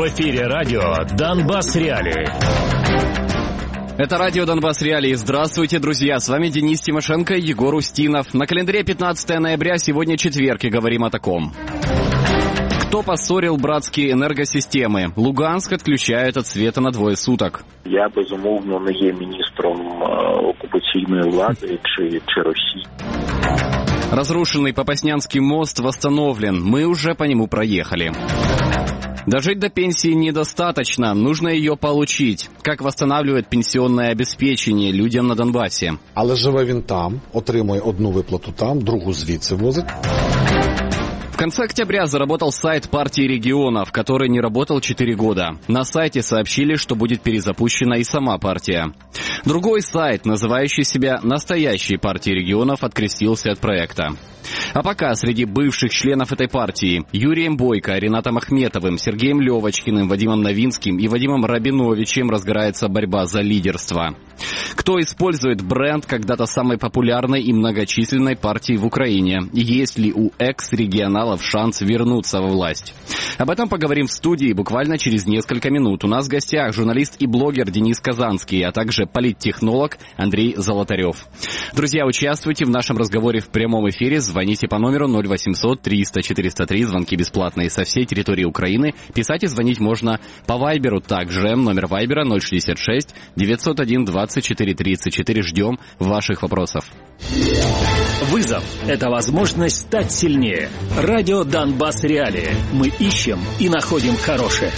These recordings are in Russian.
В эфире радио «Донбасс Реалии». Это радио «Донбасс Реалии». Здравствуйте, друзья. С вами Денис Тимошенко и Егор Устинов. На календаре 15 ноября, сегодня четверг, и говорим о таком. Кто поссорил братские енергосистеми? Луганськ відключають від света на 2 суток. Я, безумовно, не є міністром окупаційної влади чи Росії. Разрушенный Попаснянский мост восстановлен. Мы уже по нему проехали. Дожить до пенсии недостаточно, нужно ее получить. Как восстанавливает пенсионное обеспечение людям на Донбассе? Але живе він там, отримує одну виплату там, другу звідси возить. В конце октября заработал сайт партии регионов, который не работал 4 года. На сайте сообщили, что будет перезапущена и сама партия. Другой сайт, называющий себя «Настоящей партией регионов», открестился от проекта. А пока среди бывших членов этой партии Юрием Бойко, Ринатом Ахметовым, Сергеем Левочкиным, Вадимом Новинским и Вадимом Рабиновичем разгорается борьба за лидерство. Кто использует бренд когда-то самой популярной и многочисленной партии в Украине? И есть ли у экс-регионалов шанс вернуться во власть? Об этом поговорим в студии буквально через несколько минут. У нас в гостях журналист и блогер Денис Казанский, а также политтехнолог Андрей Золотарев. Друзья, участвуйте в нашем разговоре в прямом эфире. Звоните по номеру 0800 300 403. Звонки бесплатные со всей территории Украины. Писать и звонить можно по Вайберу. Также номер Вайбера 066 901 24 34. Ждем ваших вопросов. Вызов – это возможность стать сильнее. Радио «Донбасс Реалии». Мы ищем и находим хорошее.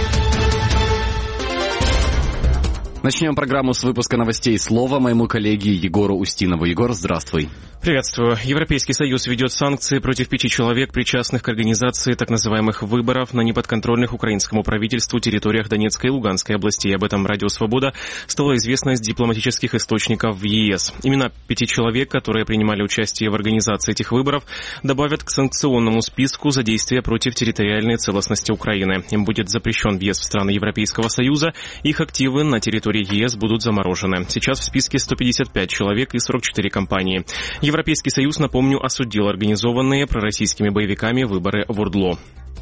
Начнем программу с выпуска новостей. Слово моему коллеге Егору Устинову. Егор, здравствуй. Приветствую. Европейский Союз ведет санкции против 5 человек, причастных к организации так называемых выборов на неподконтрольных украинскому правительству территориях Донецкой и Луганской областей. Об этом Радио Свобода стало известно из дипломатических источников в ЕС. Имена 5 человек, которые принимали участие в организации этих выборов, добавят к санкционному списку за действия против территориальной целостности Украины. Им будет запрещен въезд в страны Европейского Союза. Их активы на территории ЕС будут заморожены. Сейчас в списке 155 человек и 44 компании. Европейский Союз, напомню, осудил организованные пророссийскими боевиками выборы в ОРДЛО.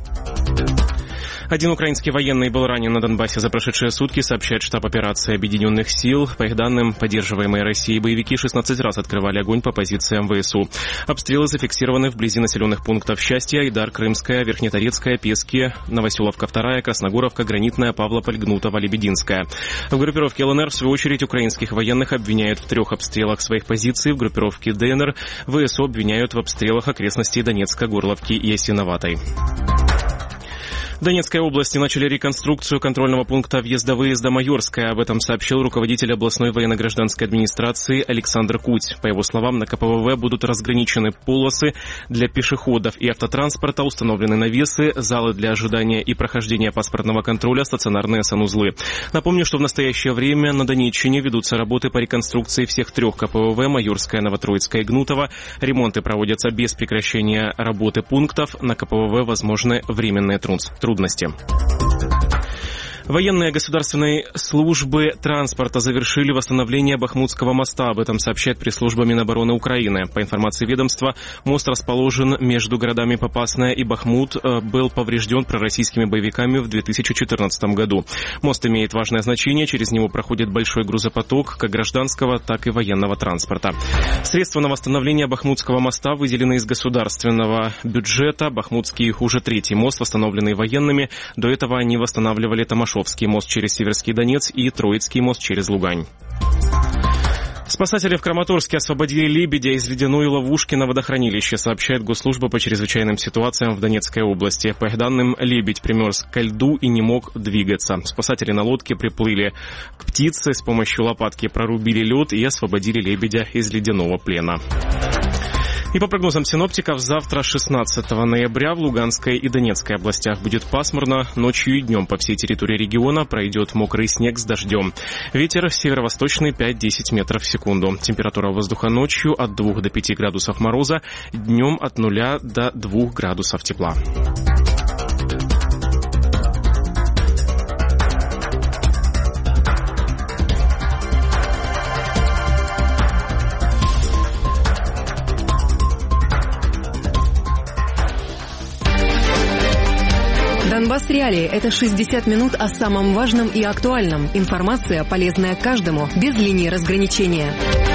Один украинский военный был ранен на Донбассе за прошедшие сутки, сообщает штаб операции Объединенных сил. По их данным, поддерживаемые Россией боевики 16 раз открывали огонь по позициям ВСУ. Обстрелы зафиксированы вблизи населенных пунктов Счастья, Айдар, Крымская, Верхнетарецкая, Пески, Новоселовка 2, Красногоровка, Гранитная, Павлополь, Гнутово, Лебединская. В группировке ЛНР, в свою очередь, украинских военных обвиняют в 3 обстрелах своих позиций. В группировке ДНР ВСУ обвиняют в обстрелах окрестностей Донецка, Горловки и Ясиноватой. В Донецкой области начали реконструкцию контрольного пункта въезда-выезда Майорская. Об этом сообщил руководитель областной военно-гражданской администрации Александр Куть. По его словам, на КПВВ будут разграничены полосы для пешеходов и автотранспорта, установлены навесы, залы для ожидания и прохождения паспортного контроля, стационарные санузлы. Напомню, что в настоящее время на Донеччине ведутся работы по реконструкции всех 3 КПВВ Майорская, Новотроицкая и Гнутово. Ремонты проводятся без прекращения работы пунктов. На КПВВ возможны временные трудности. Военные государственной службы транспорта завершили восстановление Бахмутского моста. Об этом сообщает пресс-служба Минобороны Украины. По информации ведомства, мост расположен между городами Попасная и Бахмут, был поврежден пророссийскими боевиками в 2014 году. Мост имеет важное значение, через него проходит большой грузопоток как гражданского, так и военного транспорта. Средства на восстановление Бахмутского моста выделены из государственного бюджета. Бахмутский уже 3-й мост, восстановленный военными. До этого они восстанавливали Томашовский мост через Северский Донец и Троицкий мост через Лугань. Спасатели в Краматорске освободили лебедя из ледяной ловушки на водохранилище, сообщает Госслужба по чрезвычайным ситуациям в Донецкой области. По их данным, лебедь примерз ко льду и не мог двигаться. Спасатели на лодке приплыли к птице, с помощью лопатки прорубили лед и освободили лебедя из ледяного плена. И по прогнозам синоптиков, завтра, 16 ноября, в Луганской и Донецкой областях будет пасмурно. Ночью и днем по всей территории региона пройдет мокрый снег с дождем. Ветер северо-восточный 5-10 метров в секунду. Температура воздуха ночью от 2 до 5 градусов мороза, днем от 0 до 2 градусов тепла. Донбасс Реалии – это 60 минут о самом важном и актуальном. Информация, полезная каждому, без линии разграничения.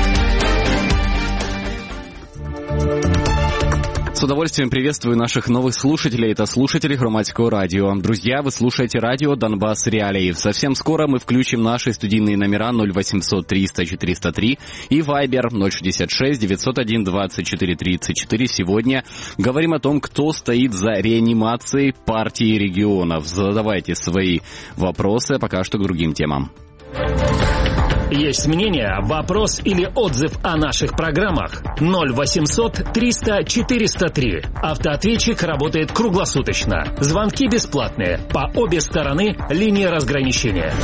С удовольствием приветствую наших новых слушателей. Это слушатели Громадского радио. Друзья, вы слушаете радио Донбасс Реалии. Совсем скоро мы включим наши студийные номера 0800 300 403 и Viber 066 901 24 34. Сегодня говорим о том, кто стоит за реанимацией партии регионов. Задавайте свои вопросы, пока что к другим темам. Есть мнение, вопрос или отзыв о наших программах? 0800 300 403. Автоответчик работает круглосуточно. Звонки бесплатные. По обе стороны линии разграничения.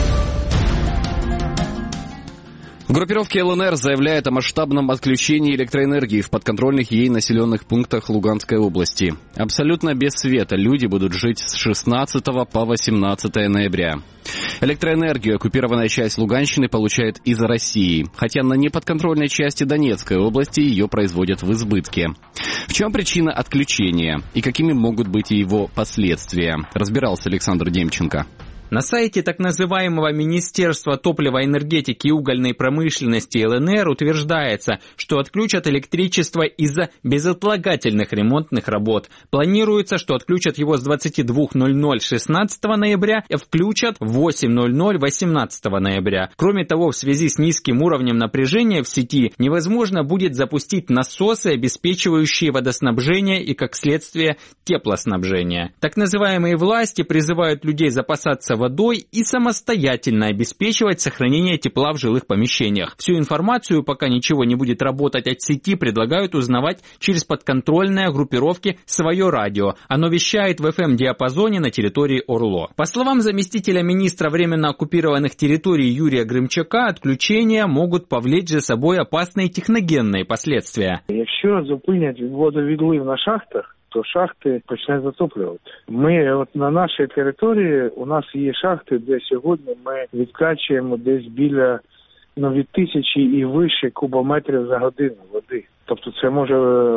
Группировки ЛНР заявляют о масштабном отключении электроэнергии в подконтрольных ей населенных пунктах Луганской области. Абсолютно без света люди будут жить с 16 по 18 ноября. Электроэнергию оккупированная часть Луганщины получает из России, хотя на неподконтрольной части Донецкой области ее производят в избытке. В чем причина отключения и какими могут быть его последствия, разбирался Александр Демченко. На сайте так называемого Министерства топлива, энергетики и угольной промышленности ЛНР утверждается, что отключат электричество из-за безотлагательных ремонтных работ. Планируется, что отключат его с 22:00 16 ноября и включат в 8:00 18 ноября. Кроме того, в связи с низким уровнем напряжения в сети невозможно будет запустить насосы, обеспечивающие водоснабжение и, как следствие, теплоснабжение. Так называемые власти призывают людей запасаться водой и самостоятельно обеспечивать сохранение тепла в жилых помещениях. Всю информацию, пока ничего не будет работать от сети, предлагают узнавать через подконтрольные группировки «Свое радио». Оно вещает в FM-диапазоне на территории ОРЛО. По словам заместителя министра временно оккупированных территорий Юрия Гримчака, отключения могут повлечь за собой опасные техногенные последствия. Якщо зупинять водовідлив на шахтах, то шахти почнуть затоплювати. Ми на нашій території, у нас є шахти, де сьогодні ми відкачуємо десь біля від 1000 і вище кубометрів за годину води. Тобто це може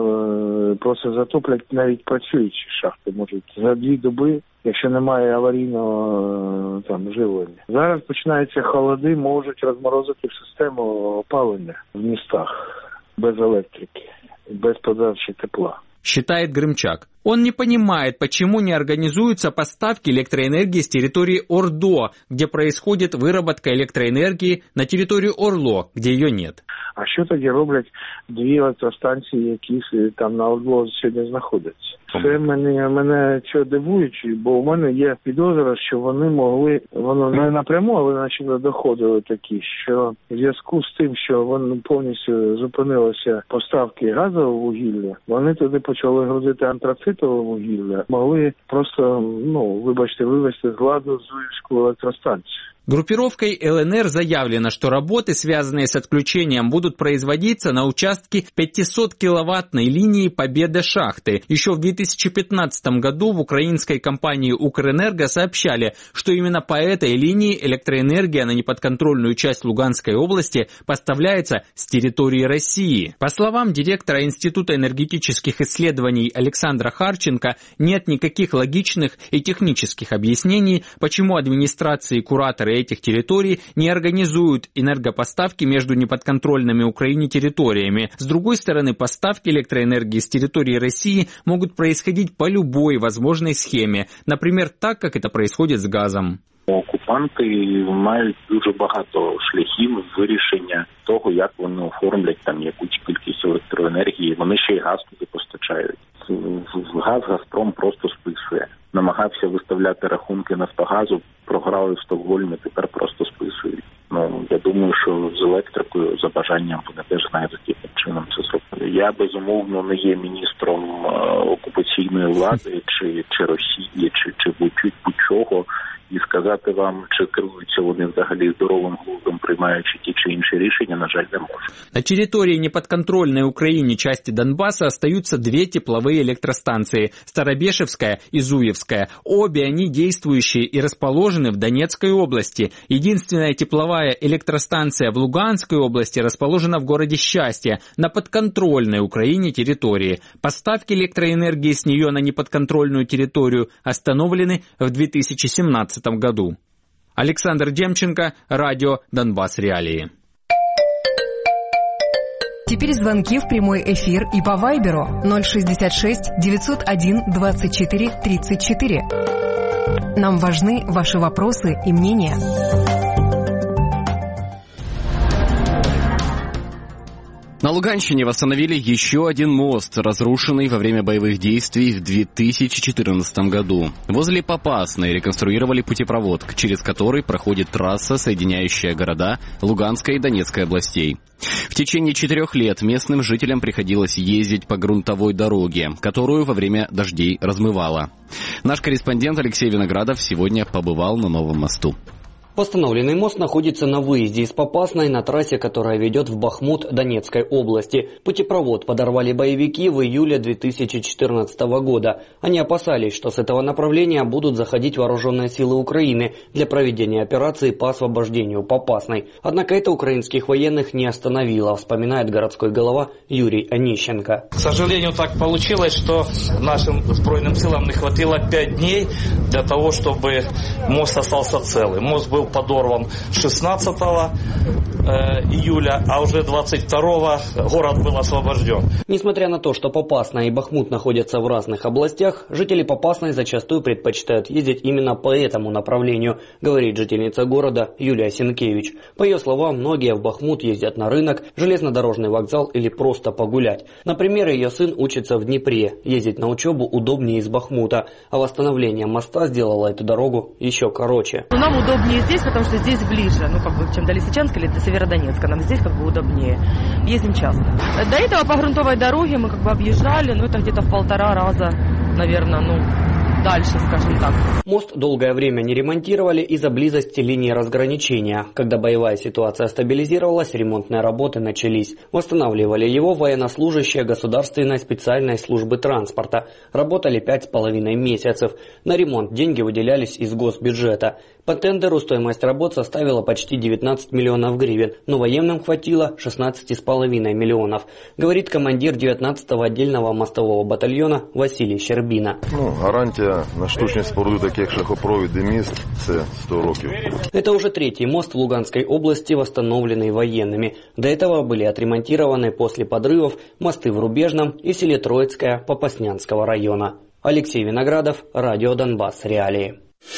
просто затоплять навіть працюючі шахти, можуть за 2 доби, якщо немає аварійного живлення. Зараз починаються холоди, можуть розморозити систему опалення в містах без електрики, без подачі тепла. Считает Гримчак. Он не понимает, почему не организуются поставки электроэнергии с территории ОРДО, где происходит выработка электроэнергии, на территорию ОРЛО, где ее нет. А що тоді роблять 2 електростанції, які там на ОРЛО сьогодні знаходяться? Це мене що дивує, бо у мене є підозра, що вони могли, воно не напряму, але наче доходили такі, що в зв'язку з тим, що вони повністю зупинилися поставки газового вугілля, вони туди почали грузити антрацитове вугілля, могли просто, вивести з ладу Зуївську електростанцію. Группировкой ЛНР заявлено, что работы, связанные с отключением, будут производиться на участке 500-киловаттной линии Победа-Шахты. Еще в 2015 году в украинской компании «Укрэнерго» сообщали, что именно по этой линии электроэнергия на неподконтрольную часть Луганской области поставляется с территории России. По словам директора Института энергетических исследований Александра Харченко, нет никаких логичных и технических объяснений, почему администрации и кураторы этих территорий не организуют энергопоставки между неподконтрольными Украине территориями. С другой стороны, поставки электроэнергии с территории России могут происходить по любой возможной схеме, например, так, как это происходит с газом. Окупанти мають дуже багато шляхів вирішення того, як вони оформлять якусь кількість електроенергії. Вони ще й газ туди постачають. Газпром просто списує. Намагався виставляти рахунки Нафтогазу, програли в Стокгольмі, тепер просто списують. Я думаю, що з електрикою за бажанням вони теж знайдуть, яким чином це зробити. Я, безумовно, не є міністром окупаційної влади, чи Росії, чи будь-чого. і сказати вам, чи керуються вони взагалі здоровим глуздом, приймаючи ті чи інші рішення, на жаль, не можу. На территории неподконтрольной Украине части Донбасса остаются две тепловые электростанции – Старобешевская и Зуевская. Обе они действующие и расположены в Донецкой области. Единственная тепловая электростанция в Луганской области расположена в городе Счастье, на подконтрольной Украине территории. Поставки электроэнергии с нее на неподконтрольную территорию остановлены в 2017 году. Александр Демченко, радио «Донбасс Реалии». Теперь звонки в прямой эфир и по Вайберу 066 901 24 34. Нам важны ваши вопросы и мнения. На Луганщине восстановили еще один мост, разрушенный во время боевых действий в 2014 году. Возле Попасной реконструировали путепровод, через который проходит трасса, соединяющая города Луганской и Донецкой областей. В течение 4 лет местным жителям приходилось ездить по грунтовой дороге, которую во время дождей размывало. Наш корреспондент Алексей Виноградов сегодня побывал на новом мосту. Восстановленный мост находится на выезде из Попасной на трассе, которая ведет в Бахмут Донецкой области. Путепровод подорвали боевики в июле 2014 года. Они опасались, что с этого направления будут заходить вооруженные силы Украины для проведения операции по освобождению Попасной. Однако это украинских военных не остановило, вспоминает городской голова Юрий Онищенко. К сожалению, так получилось, что нашим сбройным силам не хватило 5 дней для того, чтобы мост остался целый. Мост был подорван 16 июля, а уже 22 город был освобожден. Несмотря на то, что Попасная и Бахмут находятся в разных областях, жители Попасной зачастую предпочитают ездить именно по этому направлению, говорит жительница города Юлия Сенкевич. По ее словам, многие в Бахмут ездят на рынок, железнодорожный вокзал или просто погулять. Например, ее сын учится в Днепре. Ездить на учебу удобнее из Бахмута, а восстановление моста сделало эту дорогу еще короче. Нам удобнее здесь, потому что здесь ближе, чем до Лисичанска или до Северодонецка. Нам здесь удобнее. Ездим часто. До этого по грунтовой дороге мы объезжали, это где-то в 1,5 раза, наверное, дальше, скажем так. Мост долгое время не ремонтировали из-за близости линии разграничения. Когда боевая ситуация стабилизировалась, ремонтные работы начались. Восстанавливали его военнослужащие Государственной специальной службы транспорта. Работали 5,5 месяцев. На ремонт деньги выделялись из госбюджета. По тендеру стоимость работ составила почти 19 миллионов гривен, но военным хватило 16,5 миллионов, говорит командир 19-го отдельного мостового батальона Василий Щербина. Гарантия на штучні споруди таких шляхопровід і міст – це 100 років. Это уже 3-й мост в Луганской области, восстановленный военными. До этого были отремонтированы после подрывов мосты в Рубежном и селе Троицкое Попаснянского района. Алексей Виноградов, радио «Донбасс Реалии».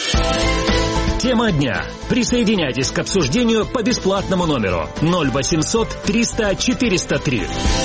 Тема дня. Присоединяйтесь к обсуждению по бесплатному номеру 0800 300 403.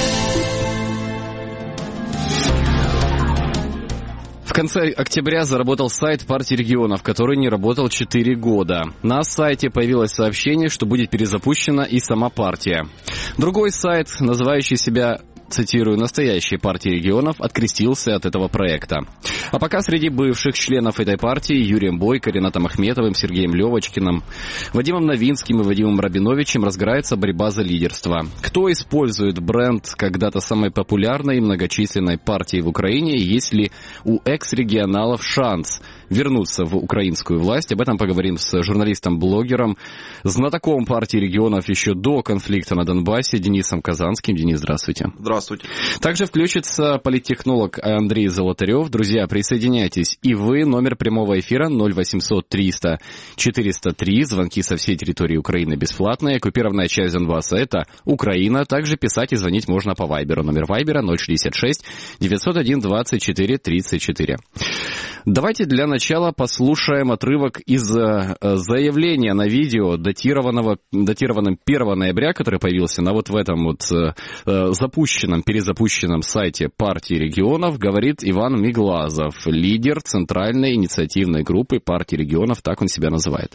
В конце октября заработал сайт партии регионов, который не работал 4 года. На сайте появилось сообщение, что будет перезапущена и сама партия. Другой сайт, называющий себя, цитирую, «настоящей партии регионов», открестился от этого проекта. А пока среди бывших членов этой партии Юрием Бойко, Ренатом Ахметовым, Сергеем Левочкиным, Вадимом Новинским и Вадимом Рабиновичем разгорается борьба за лидерство. Кто использует бренд когда-то самой популярной и многочисленной партии в Украине, и есть ли у экс-регионалов шанс вернуться в украинскую власть? Об этом поговорим с журналистом-блогером, знатоком партии регионов еще до конфликта на Донбассе Денисом Казанским. Денис, здравствуйте. Здравствуйте. Также включится политтехнолог Андрей Золотарев. Друзья, присоединяйтесь и вы. Номер прямого эфира 0800 300 403. Звонки со всей территории Украины бесплатные. Оккупированная часть Донбасса — это Украина. Также писать и звонить можно по Вайберу. Номер Вайбера 066 901 24 34. Давайте для начала послушаем отрывок из заявления на видео, датированным 1 ноября, который появился на в этом перезапущенном сайте партии регионов, говорит Иван Меглазов, лидер Центральной инициативной группы партии регионов, так он себя называет.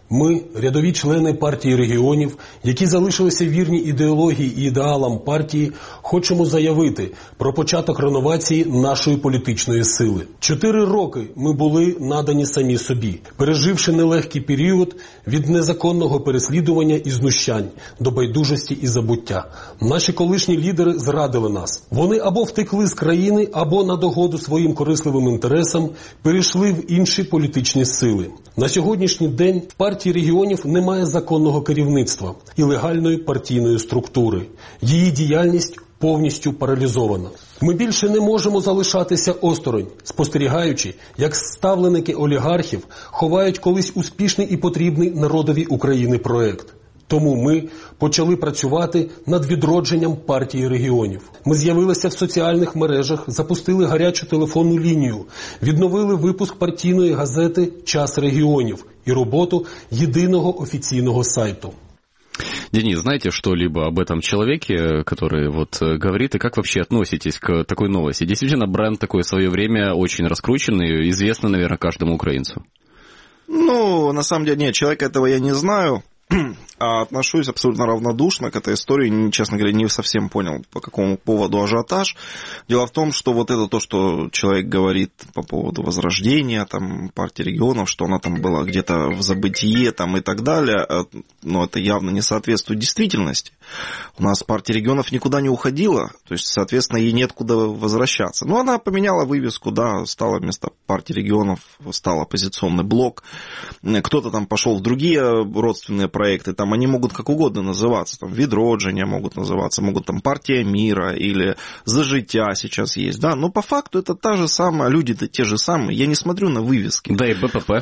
Ми, рядові члени партії регіонів, які залишилися вірні ідеології і ідеалам партії, хочемо заявити про початок реновації нашої політичної сили. 4 роки ми були надані самі собі, переживши нелегкий період від незаконного переслідування і знущань до байдужості і забуття. Наші колишні лідери зрадили нас. Вони або втекли з країни, або на догоду своїм корисливим інтересам перейшли в інші політичні сили. На сьогоднішній день в партії регіонів немає законного керівництва і легальної партійної структури. Її діяльність повністю паралізована. Ми більше не можемо залишатися осторонь, спостерігаючи, як ставленики олігархів ховають колись успішний і потрібний народові України проект. Тому ми почали працювати над відродженням партії регіонів. Ми з'явилися в соціальних мережах, запустили гарячу телефонну лінію, відновили випуск партійної газети «Час регіонів» і роботу єдиного офіційного сайту. Денис, знаете что-либо об этом человеке, который вот говорит, и как вообще относитесь к такой новости? Действительно, бренд такой в свое время очень раскрученный, известный, наверное, каждому украинцу. Ну, на самом деле, нет, человека этого я не знаю. А отношусь абсолютно равнодушно к этой истории. Честно говоря, не совсем понял, по какому поводу ажиотаж. Дело в том, что вот это то, что человек говорит по поводу возрождения там, партии регионов, что она там была где-то в забытие там, и так далее, но это явно не соответствует действительности. У нас партия регионов никуда не уходила, то есть, соответственно, ей нет куда возвращаться. Но она поменяла вывеску, да, стала вместо партии регионов, стал оппозиционный блок. Кто-то там пошел в другие родственные проекты, там они могут как угодно называться, там «Відродження» могут называться, могут там «Партия мира» или «За життя» сейчас есть, да, но по факту это та же самая, люди-то те же самые, я не смотрю на вывески. Да и БПП.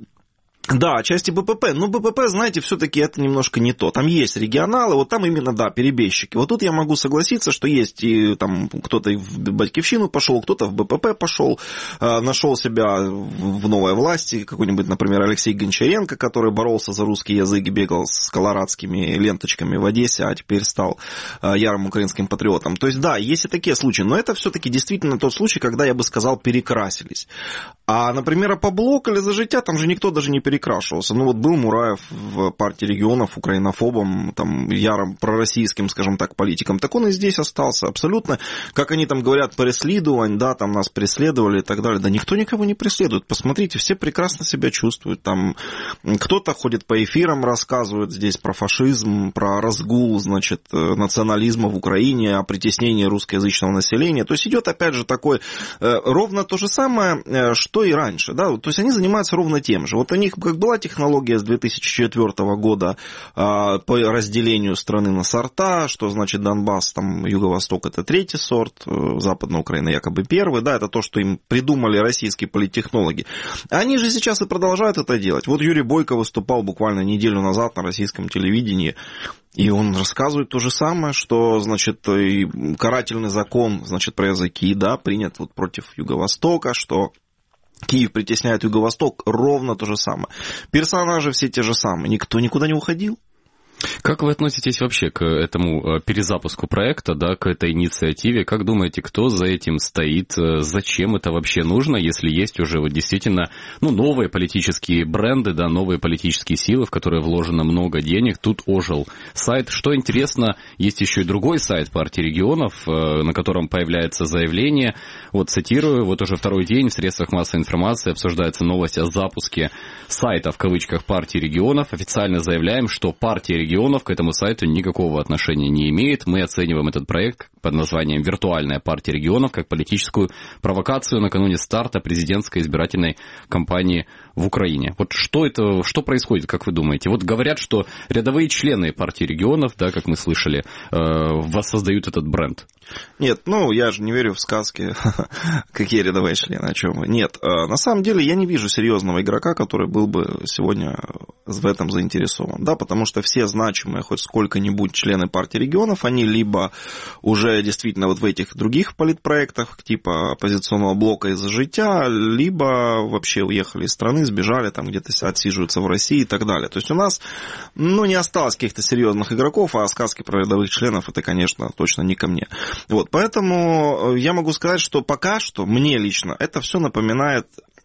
Да, части БПП. Но БПП, знаете, все-таки это немножко не то. Там есть регионалы, вот там именно, да, перебежчики. Вот тут я могу согласиться, что есть и там кто-то в Батьківщину пошел, кто-то в БПП пошел, нашел себя в новой власти, какой-нибудь, например, Алексей Гончаренко, который боролся за русский язык, бегал с колорадскими ленточками в Одессе, а теперь стал ярым украинским патриотом. То есть, да, есть и такие случаи, но это все-таки действительно тот случай, когда, я бы сказал, перекрасились. А, например, по блоку или за життя там же никто даже не перекрашивался. Ну вот был Мураев в партии регионов украинофобом, там, ярым пророссийским, скажем так, политиком. Так он и здесь остался абсолютно, как они там говорят, преследование, да, там нас преследовали и так далее. Да никто никого не преследует. Посмотрите, все прекрасно себя чувствуют. Там кто-то ходит по эфирам, рассказывает здесь про фашизм, про разгул, значит, национализма в Украине, о притеснении русскоязычного населения. То есть идет опять же такой, ровно то же самое, что и раньше, да, то есть они занимаются ровно тем же. Вот у них как была технология с 2004 года по разделению страны на сорта, что значит Донбасс, там Юго-Восток это третий сорт, Западная Украина якобы первый, да, это то, что им придумали российские политтехнологи. Они же сейчас и продолжают это делать. Вот Юрий Бойко выступал буквально неделю назад на российском телевидении, и он рассказывает то же самое, что, значит, и карательный закон, значит, про языки, да, принят вот против Юго-Востока, что Киев притесняет Юго-Восток, ровно то же самое. Персонажи все те же самые, никто никуда не уходил. Как вы относитесь вообще к этому перезапуску проекта, да, к этой инициативе? Как думаете, кто за этим стоит? Зачем это вообще нужно, если есть уже вот действительно новые политические бренды, да, новые политические силы, в которые вложено много денег? Тут ожил сайт. Что интересно, есть еще и другой сайт партии регионов, на котором появляется заявление. Вот цитирую, вот уже второй день в средствах массовой информации обсуждается новость о запуске сайта, в кавычках, партии регионов. Официально заявляем, что партия регионов к этому сайту никакого отношения не имеет. Мы оцениваем этот проект под названием «Виртуальная партия регионов» как политическую провокацию накануне старта президентской избирательной кампании в Украине. Вот что происходит, как вы думаете? Вот говорят, что рядовые члены партии регионов, да, как мы слышали, воссоздают этот бренд. Нет, я же не верю в сказки, какие рядовые члены, о чем вы. Нет, на самом деле я не вижу серьезного игрока, который был бы сегодня в этом заинтересован, да, потому что все значимые хоть сколько-нибудь члены партии регионов, они либо уже действительно вот в этих других политпроектах, типа оппозиционного блока из-за життя, либо вообще уехали из страны, сбежали, там где-то отсиживаются в России и так далее. То есть у нас, не осталось каких-то серьезных игроков, а сказки про рядовых членов, это, конечно, точно не ко мне. Вот, поэтому я могу сказать, что пока что, мне лично, это все напоминает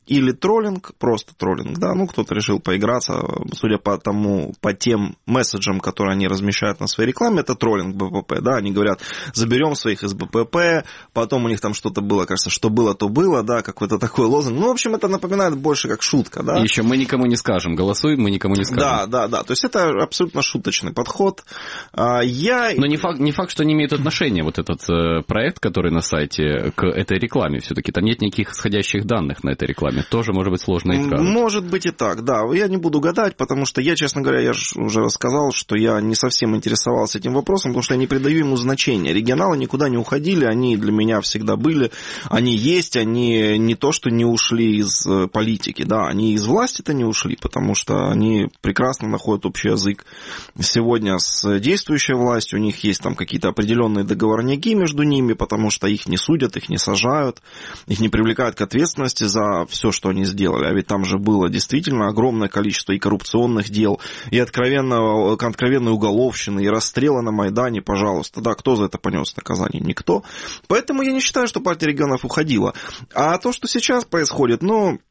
или троллинг, просто троллинг, да, ну, кто-то решил поиграться, судя по тем месседжам, которые они размещают на своей рекламе, это троллинг БПП, да, они говорят, заберем своих из БПП, потом у них там что-то было, кажется, что было, то было, да, какой-то такой лозунг, ну, в общем, это напоминает больше как шутка, да. И еще мы никому не скажем, голосуй, мы никому не скажем. Да, то есть это абсолютно шуточный подход. Но не факт, что не имеет отношения вот этот проект, который на сайте, к этой рекламе все-таки, там нет никаких исходящих данных на этой рекламе. Тоже может быть сложно искать. Может быть и так, да. Я не буду гадать, потому что я, честно говоря, я же уже рассказал, что я не совсем интересовался этим вопросом, потому что я не придаю ему значения. Регионалы никуда не уходили, они для меня всегда были, они есть, они не то, что не ушли из политики, да, они из власти-то не ушли, потому что они прекрасно находят общий язык сегодня с действующей властью, у них есть там какие-то определенные договорняки между ними, потому что их не судят, их не сажают, их не привлекают к ответственности за все, что они сделали. А ведь там же было действительно огромное количество и коррупционных дел, и откровенной уголовщины, и расстрелы на Майдане, пожалуйста. Да, кто за это понес наказание? Никто. Поэтому я не считаю, что партия регионов уходила. А то, что сейчас происходит,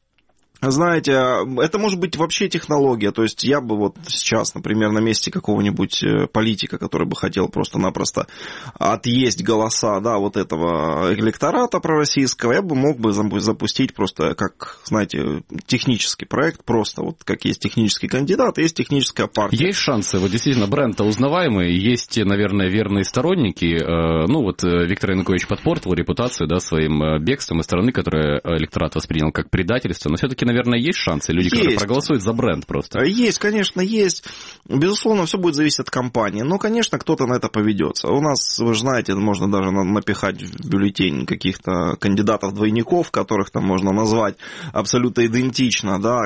знаете, это может быть вообще технология, то есть я бы вот сейчас, например, на месте какого-нибудь политика, который бы хотел просто-напросто отъесть голоса, да, вот этого электората пророссийского, я бы мог бы запустить просто, как, знаете, технический проект, просто вот как есть технический кандидат, есть техническая партия. Есть шансы, вот действительно, бренд-то узнаваемый, есть, наверное, верные сторонники, Виктор Янукович подпортил репутацию, да, своим бегством из страны, которое электорат воспринял как предательство, но все-таки, наверное, есть шансы, люди, которые проголосуют за бренд просто. Есть, конечно, есть. Безусловно, все будет зависеть от компании. Но, конечно, кто-то на это поведется. У нас, вы же знаете, можно даже напихать в бюллетень каких-то кандидатов-двойников, которых там можно назвать абсолютно идентично, да,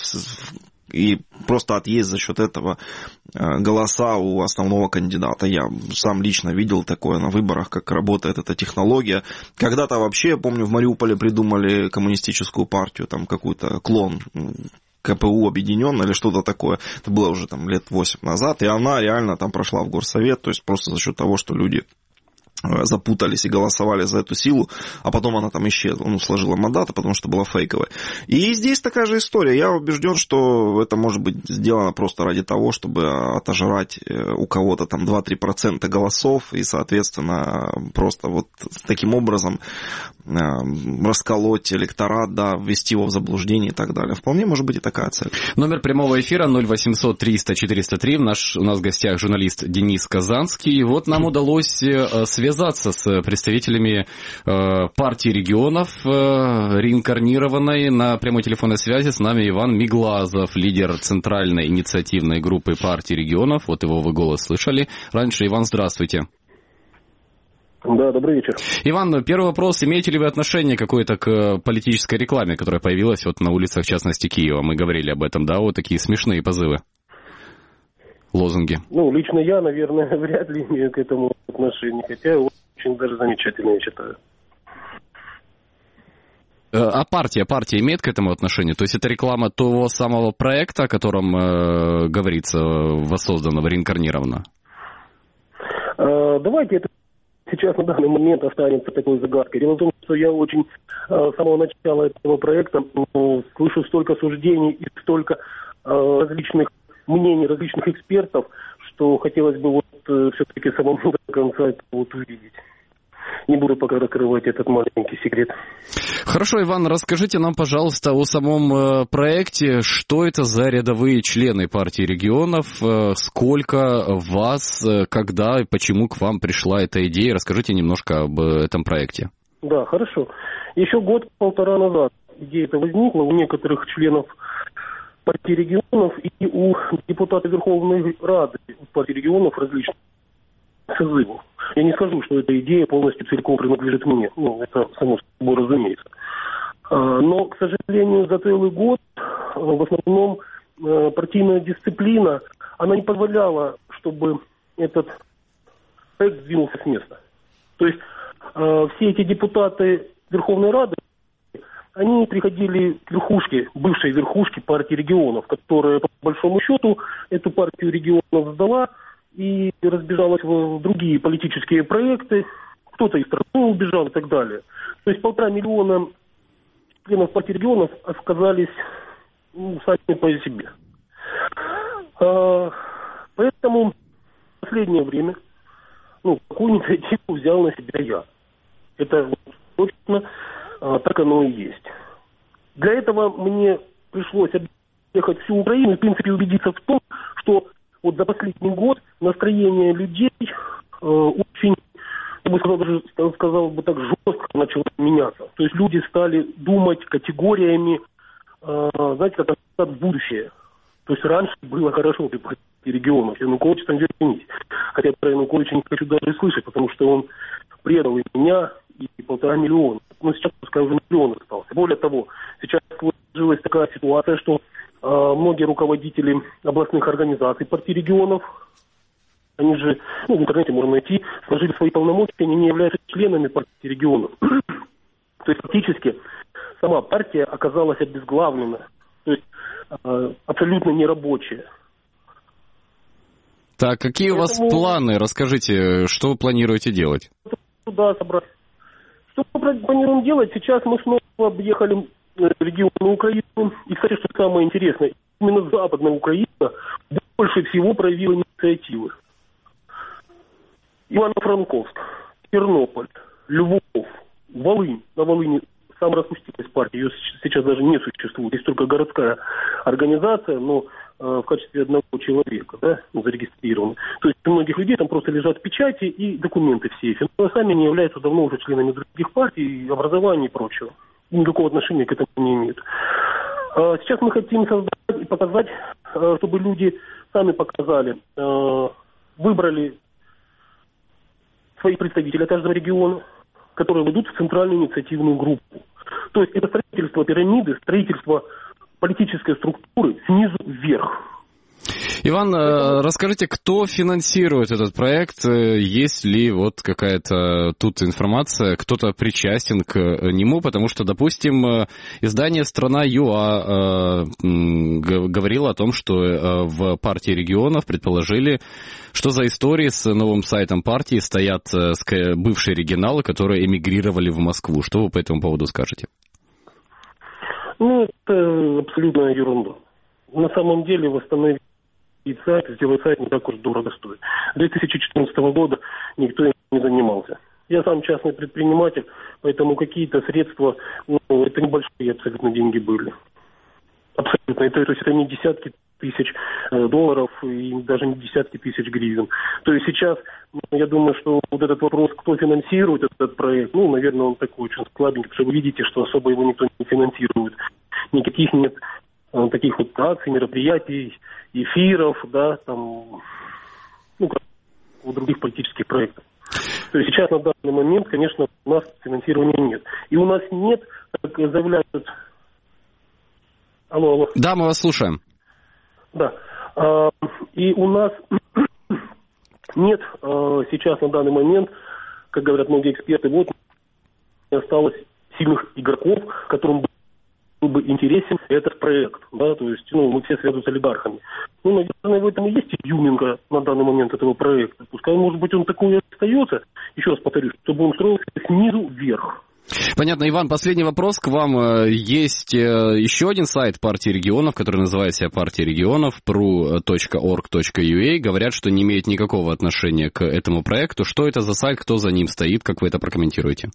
и просто отъесть за счет этого голоса у основного кандидата. Я сам лично видел такое на выборах, как работает эта технология. Когда-то вообще, я помню, в Мариуполе придумали коммунистическую партию, там какой-то клон КПУ объединенная или что-то такое. Это было уже там лет 8 назад, и она реально там прошла в горсовет, то есть просто за счет того, что люди запутались и голосовали за эту силу, а потом она там исчезла, сложила мандаты, потому что была фейковая. И здесь такая же история. Я убежден, что это может быть сделано просто ради того, чтобы отожрать у кого-то там 2-3% голосов и, соответственно, просто вот таким образом расколоть электорат, да, ввести его в заблуждение и так далее. Вполне может быть и такая цель. Номер прямого эфира 0800 300 403. У нас в гостях журналист Денис Казанский. Вот нам удалось связаться с представителями партии регионов, реинкарнированной. На прямой телефонной связи с нами Иван Миглазов, лидер Центральной инициативной группы партии регионов. Вот его вы голос слышали раньше. Иван, здравствуйте. Да, добрый вечер. Иван, первый вопрос. Имеете ли вы отношение какое-то к политической рекламе, которая появилась вот на улицах, в частности, Киева? Мы говорили об этом, да? Вот такие смешные позывы, лозунги. Лично я, наверное, вряд ли имею к этому отношение, хотя очень даже замечательно, я считаю. А партия имеет к этому отношение? То есть это реклама того самого проекта, о котором говорится, воссозданного, реинкарнированного? Давайте это сейчас на данный момент останется такой загадкой. Дело в том, что я очень с самого начала этого проекта слышу столько суждений и столько различных мнений, различных экспертов, что хотелось бы все-таки самому до конца это увидеть. Не буду пока раскрывать этот маленький секрет. Хорошо, Иван, расскажите нам, пожалуйста, о самом проекте. Что это за рядовые члены партии регионов? Сколько вас, когда и почему к вам пришла эта идея? Расскажите немножко об этом проекте. Да, хорошо. Еще год-полтора назад идея эта возникла у некоторых членов партии регионов и у депутатов Верховной Рады партии регионов различных созывов. Я не скажу, что эта идея полностью целиком принадлежит мне. Это само собой разумеется. Но, к сожалению, за целый год в основном партийная дисциплина, она не позволяла, чтобы этот проект сдвинулся с места. То есть все эти депутаты Верховной Рады, они приходили к верхушке, бывшей верхушке партии регионов, которая, по большому счету, эту партию регионов сдала и разбежалась в другие политические проекты. Кто-то из страны убежал и так далее. То есть 1,5 миллиона членов партии регионов оказались сами по себе. Поэтому в последнее время какую инициативу взял на себя я. Это точно так оно и есть. Для этого мне пришлось объехать всю Украину и, в принципе, убедиться в том, что вот за последний год настроение людей очень, я бы сказал бы так, жестко начало меняться. То есть люди стали думать категориями, знаете, как в будущее. То есть раньше было хорошо при партии регионов. Янукович там вернись. Хотя про Януковича не хочу даже слышать, потому что он предал и меня, и 1,5 миллиона. Но сейчас, пускай уже миллион остался. Более того, сейчас сложилась такая ситуация, что многие руководители областных организаций партии регионов, они же, в интернете можно найти, сложили свои полномочия, они не являются членами партии регионов. То есть фактически сама партия оказалась обезглавлена, то есть абсолютно нерабочая. Так, какие у вас планы? Расскажите, что вы планируете делать? Туда собрать. Что мы планируем делать? Сейчас мы снова объехали регионы Украины. И, кстати, что самое интересное, именно Западная Украина больше всего проявила инициативы. Ивано-Франковск, Тернополь, Львов, Волынь. На Волыни самая распустилась партия, ее сейчас даже не существует. Есть только городская организация, но в качестве одного человека, зарегистрированы. То есть у многих людей там просто лежат печати и документы в сейфе. Но сами не являются давно уже членами других партий, образований и прочего. Никакого отношения к этому не имеют. Сейчас мы хотим создать и показать, чтобы люди сами показали, выбрали своих представителей каждого региона, которые ведут в центральную инициативную группу. То есть это строительство пирамиды, строительство политической структуры снизу вверх. Иван, расскажите, кто финансирует этот проект? Есть ли вот какая-то тут информация, кто-то причастен к нему? Потому что, допустим, издание «Страна.ЮА» говорило о том, что в партии регионов предположили, что за истории с новым сайтом партии стоят бывшие регионалы, которые эмигрировали в Москву. Что вы по этому поводу скажете? Это абсолютная ерунда. На самом деле восстановить сайт, сделать сайт не так уж дорого стоит. 2014 года никто им не занимался. Я сам частный предприниматель, поэтому какие-то средства, это небольшие абсолютно деньги были. Абсолютно. То есть это не десятки тысяч долларов и даже не десятки тысяч гривен. То есть сейчас, я думаю, что вот этот вопрос, кто финансирует этот проект, наверное, он такой очень слабенький, потому что вы видите, что особо его никто не финансирует. Никаких нет таких вот акций, мероприятий, эфиров, как у других политических проектов. То есть сейчас на данный момент, конечно, у нас финансирования нет. И у нас нет, как заявляют... Алло. Да, мы вас слушаем. Да. И у нас нет сейчас на данный момент, как говорят многие эксперты, не осталось сильных игроков, которым был бы интересен этот проект. Да? То есть, мы все связаны с олигархами. Наверное, в этом и есть изюминка на данный момент этого проекта. Пускай, может быть, он такой и остается, еще раз повторюсь, чтобы он строился снизу вверх. Понятно. Иван, последний вопрос к вам. Есть еще один сайт партии регионов, который называет себя партия регионов, pru.org.ua. Говорят, что не имеет никакого отношения к этому проекту. Что это за сайт, кто за ним стоит, как вы это прокомментируете?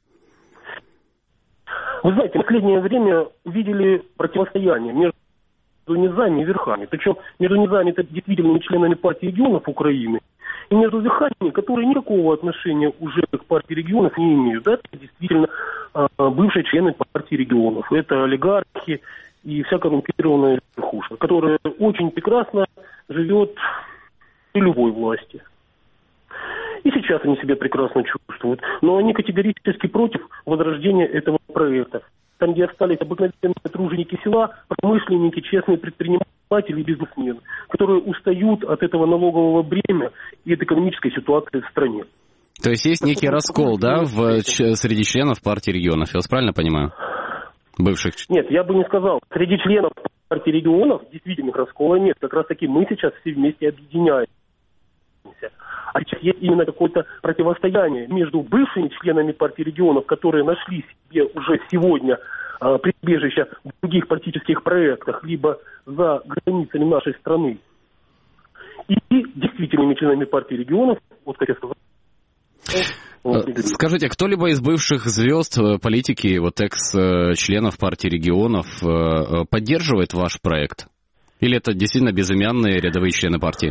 Вы знаете, в последнее время увидели противостояние между низами и верхами. Причем между низами, это действительно членами партии регионов Украины, и между верхами, которые никакого отношения уже к партии регионов не имеют. Да? Это действительно бывшие члены партии регионов. Это олигархи и вся коррумпированная верхушка, которая очень прекрасно живет при любой власти. И сейчас они себя прекрасно чувствуют. Но они категорически против возрождения этого проекта. Там, где остались обыкновенные труженики села, промышленники, честные предприниматели и бизнесмены, которые устают от этого налогового бремя и от экономической ситуации в стране. То есть есть некий раскол, да, среди членов партии регионов, я вас правильно понимаю? Бывших. Нет, я бы не сказал. Среди членов партии регионов действительно раскола нет. Как раз таки мы сейчас все вместе объединяемся. А сейчас есть именно какое-то противостояние между бывшими членами партии регионов, которые нашли себе уже сегодня прибежища в других политических проектах, либо за границами нашей страны, и действительными членами партии регионов, вот как я сказал. Скажите, кто-либо из бывших звезд политики, вот экс-членов партии регионов, поддерживает ваш проект? Или это действительно безымянные рядовые члены партии?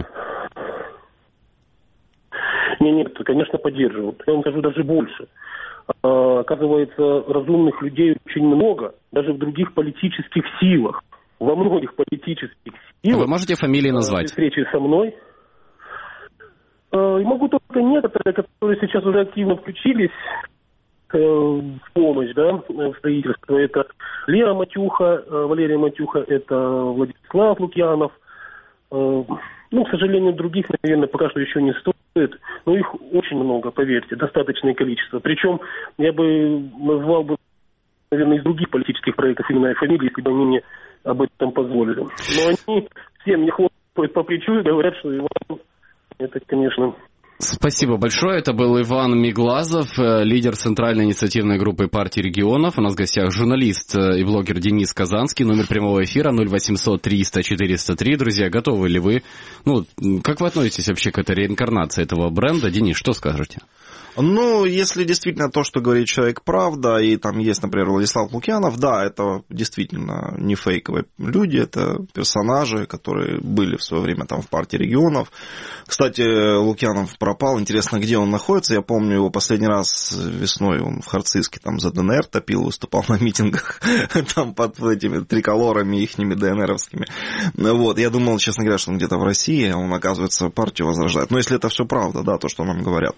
Нет, конечно, поддерживают. Я вам скажу даже больше. Оказывается, разумных людей очень много, даже в других политических силах. Во многих политических силах. Вы можете фамилии назвать? Встречи со мной. И могу только некоторые, которые сейчас уже активно включились в помощь, да, в строительство. Это Лера Матюха, Валерия Матюха, это Владислав Лукьянов. Ну, к сожалению, других, наверное, пока что еще не стоит. Но их очень много, поверьте, достаточное количество. Причем я бы назвал бы, наверное, из других политических проектов имена и фамилии, если бы они мне об этом позволили. Но они все мне хлопают по плечу и говорят, что Иван, это, конечно... Спасибо большое. Это был Иван Меглазов, лидер Центральной инициативной группы партии регионов. У нас в гостях журналист и блогер Денис Казанский. Номер прямого эфира 0800 300 403. Друзья, готовы ли вы? Ну, как вы относитесь вообще к этой реинкарнации этого бренда? Денис, что скажете? Ну, если действительно то, что говорит человек, правда, и там есть, например, Владислав Лукьянов, да, это действительно не фейковые люди, это персонажи, которые были в свое время там в партии регионов. Кстати, Лукьянов пропал, интересно, где он находится, я помню его последний раз весной, он в Харциске там за ДНР топил, выступал на митингах там под этими триколорами ихними ДНРовскими. Вот, я думал, честно говоря, что он где-то в России, а он, оказывается, партию возрождает. Но если это все правда, да, то, что нам говорят.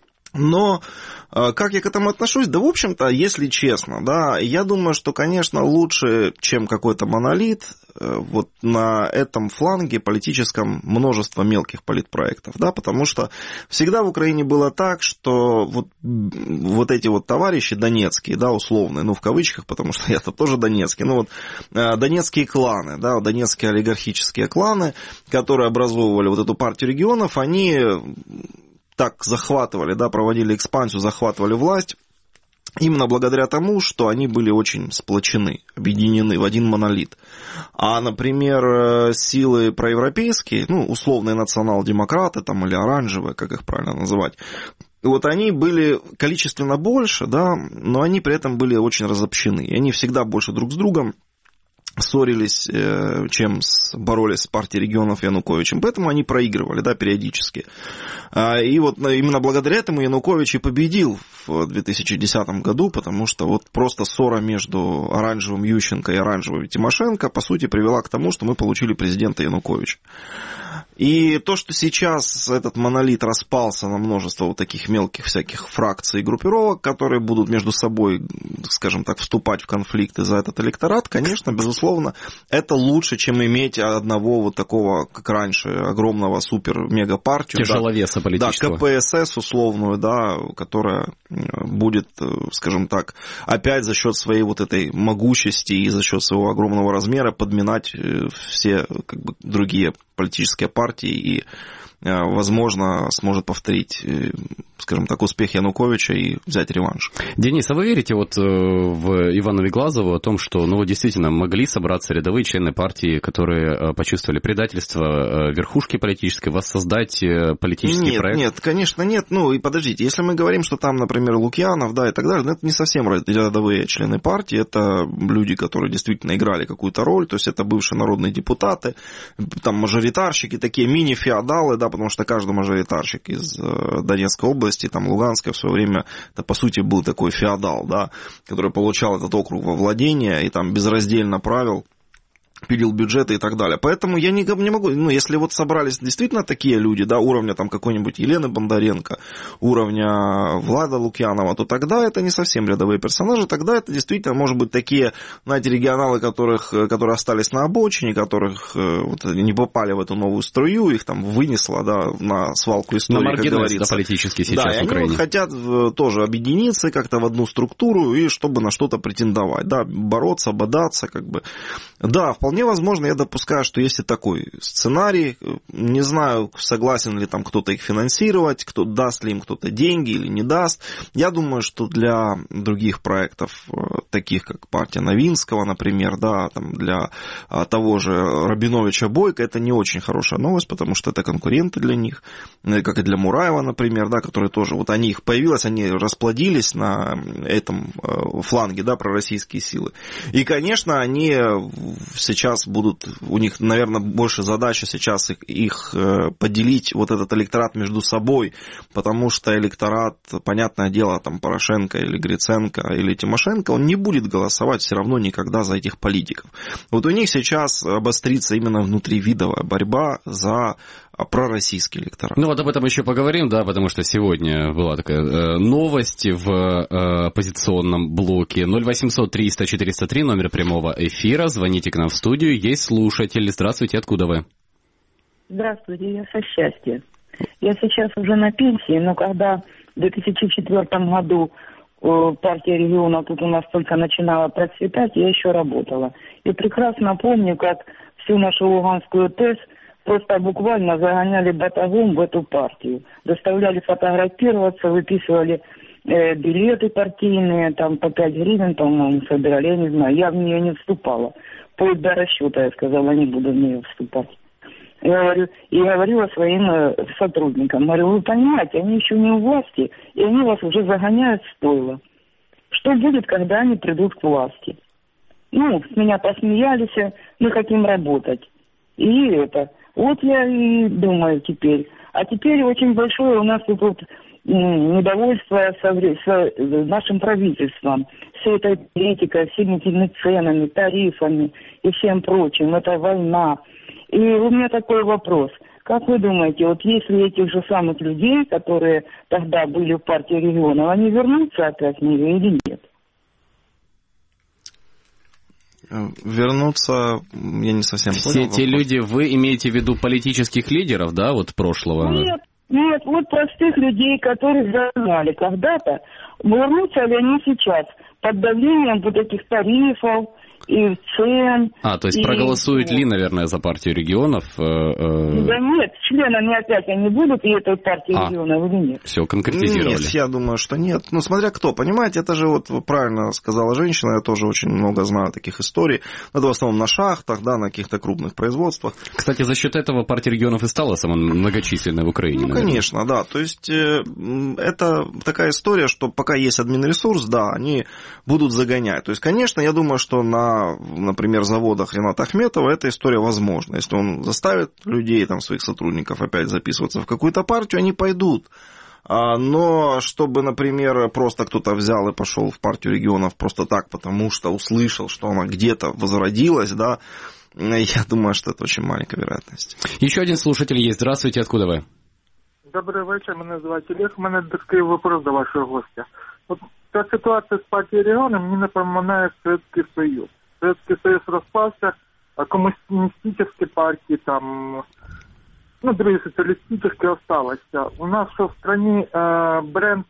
Но как я к этому отношусь? Да, в общем-то, если честно, да, я думаю, что, конечно, лучше, чем какой-то монолит, вот на этом фланге политическом множество мелких политпроектов, да, потому что всегда в Украине было так, что вот эти вот товарищи донецкие, да, условные, ну, в кавычках, потому что я-то тоже донецкий, ну, вот донецкие кланы, да, донецкие олигархические кланы, которые образовывали вот эту партию регионов, они... так захватывали, да, проводили экспансию, захватывали власть, именно благодаря тому, что они были очень сплочены, объединены в один монолит. А, например, силы проевропейские, ну, условные национал-демократы там, или оранжевые, как их правильно называть, вот они были количественно больше, да, но они при этом были очень разобщены. И они всегда больше друг с другом ссорились, чем боролись с партией регионов Януковичем. Поэтому они проигрывали, да, периодически. И вот именно благодаря этому Янукович и победил в 2010 году, потому что вот просто ссора между оранжевым Ющенко и оранжевым Тимошенко, по сути, привела к тому, что мы получили президента Януковича. И то, что сейчас этот монолит распался на множество вот таких мелких всяких фракций и группировок, которые будут между собой, скажем так, вступать в конфликты за этот электорат, конечно, безусловно, это лучше, чем иметь одного вот такого, как раньше, огромного супер-мега-партию. Тяжеловеса политического. Да, КПСС условную, да, которая будет, скажем так, опять за счет своей вот этой могущести и за счет своего огромного размера подминать все как бы другие политические партии и, возможно, сможет повторить, скажем так, успех Януковича и взять реванш. Денис, а вы верите вот в Ивана Меглазова о том, что, ну, действительно могли собраться рядовые члены партии, которые почувствовали предательство верхушки политической, воссоздать политический проект? Нет, конечно, нет. Ну, и подождите, если мы говорим, что там, например, Лукьянов, да, и так далее, это не совсем рядовые члены партии, это люди, которые действительно играли какую-то роль, то есть это бывшие народные депутаты, там мажоритарщики, такие мини-феодалы, да, потому что каждый мажоритарщик из Донецкой области, там Луганской в свое время, это по сути был такой феодал, да, который получал этот округ во владение и там безраздельно правил, пилил бюджеты и так далее. Поэтому я не могу, ну, если вот собрались действительно такие люди, да, уровня там какой-нибудь Елены Бондаренко, уровня Влада Лукьянова, то тогда это не совсем рядовые персонажи, тогда это действительно, может быть, такие, знаете, регионалы, которые остались на обочине, которых вот, не попали в эту новую струю, их там вынесло, да, на свалку истории, как говорится. Да, политически сейчас да, в Украине. Они вот хотят тоже объединиться как-то в одну структуру и чтобы на что-то претендовать, да, бороться, бодаться, как бы. Да, вполне вполне возможно, я допускаю, что есть и такой сценарий. Не знаю, согласен ли там кто-то их финансировать, даст ли им кто-то деньги или не даст. Я думаю, что для других проектов, таких как партия Новинского, например, да, там для того же Рабиновича Бойко, это не очень хорошая новость, потому что это конкуренты для них, как и для Мураева, например, да, которые тоже, вот они их появилось, они расплодились на этом фланге, да, пророссийские силы. И, конечно, они сейчас будут, у них, наверное, больше задача сейчас их поделить, вот этот электорат между собой, потому что электорат, понятное дело, там Порошенко или Гриценко или Тимошенко, он не будет голосовать все равно никогда за этих политиков. Вот у них сейчас обострится именно внутривидовая борьба за пророссийский электорат. Ну вот об этом еще поговорим, да, потому что сегодня была такая новость в оппозиционном блоке. 0800-300-403, номер прямого эфира. Звоните к нам в студию. Есть слушатель. Здравствуйте, откуда вы? Здравствуйте, я со Счастья. Я сейчас уже на пенсии, но когда в 2004 году партия регионов тут у нас только начинала процветать, я еще работала. И прекрасно помню, как всю нашу Луганскую ТЭС просто буквально загоняли батагом в эту партию. Доставляли фотографироваться, выписывали билеты партийные, там по 5 гривен, по-моему, собирали, я не знаю. Я в нее не вступала. Вплоть до расчета я сказала, не буду в нее вступать. И говорила своим сотрудникам, говорю, вы понимаете, они еще не у власти, и они вас уже загоняют в стойло. Что будет, когда они придут к власти? Ну, с меня посмеялись, мы хотим работать. И это... Вот я и думаю теперь. А теперь очень большое у нас тут недовольство с нашим правительством. Всей этой политикой, всеми этими ценами, тарифами и всем прочим. Это война. И у меня такой вопрос. Как вы думаете, вот если этих же самых людей, которые тогда были в партии регионов, они вернутся опять в нее или нет? Вернуться, я не совсем понял. Все те люди, вы имеете в виду политических лидеров, да, вот прошлого? Нет, вот простых людей, которых загнали когда-то, вернутся ли они сейчас под давлением вот этих тарифов и цен. То есть проголосуют ли, наверное, за партию регионов? Да нет, членами опять они будут и этой партии регионов или нет? Все, конкретизировали. Нет, я думаю, что нет. Ну, смотря кто, понимаете, это же вот правильно сказала женщина, я тоже очень много знаю таких историй. Это в основном на шахтах, да, на каких-то крупных производствах. Кстати, за счет этого партия регионов и стала самой многочисленной в Украине. Ну, наверное. Конечно, да. То есть это такая история, что пока есть админресурс, да, они будут загонять. То есть, конечно, я думаю, что например, заводах Рената Ахметова эта история возможна. Если он заставит людей, там, своих сотрудников опять записываться в какую-то партию, они пойдут. Но чтобы, например, просто кто-то взял и пошел в партию регионов просто так, потому что услышал, что она где-то возродилась, да, я думаю, что это очень маленькая вероятность. Еще один слушатель есть. Здравствуйте, откуда вы? Добрий вечір, мене звати Олег. У мене такий вопрос до вашого гостя. От та ситуація з партією регіонів мені напоминає Совєтський Союз. Советский Союз распался, а коммунистические партии, там, ну, другие социалистические осталось. У нас что в стране бренд,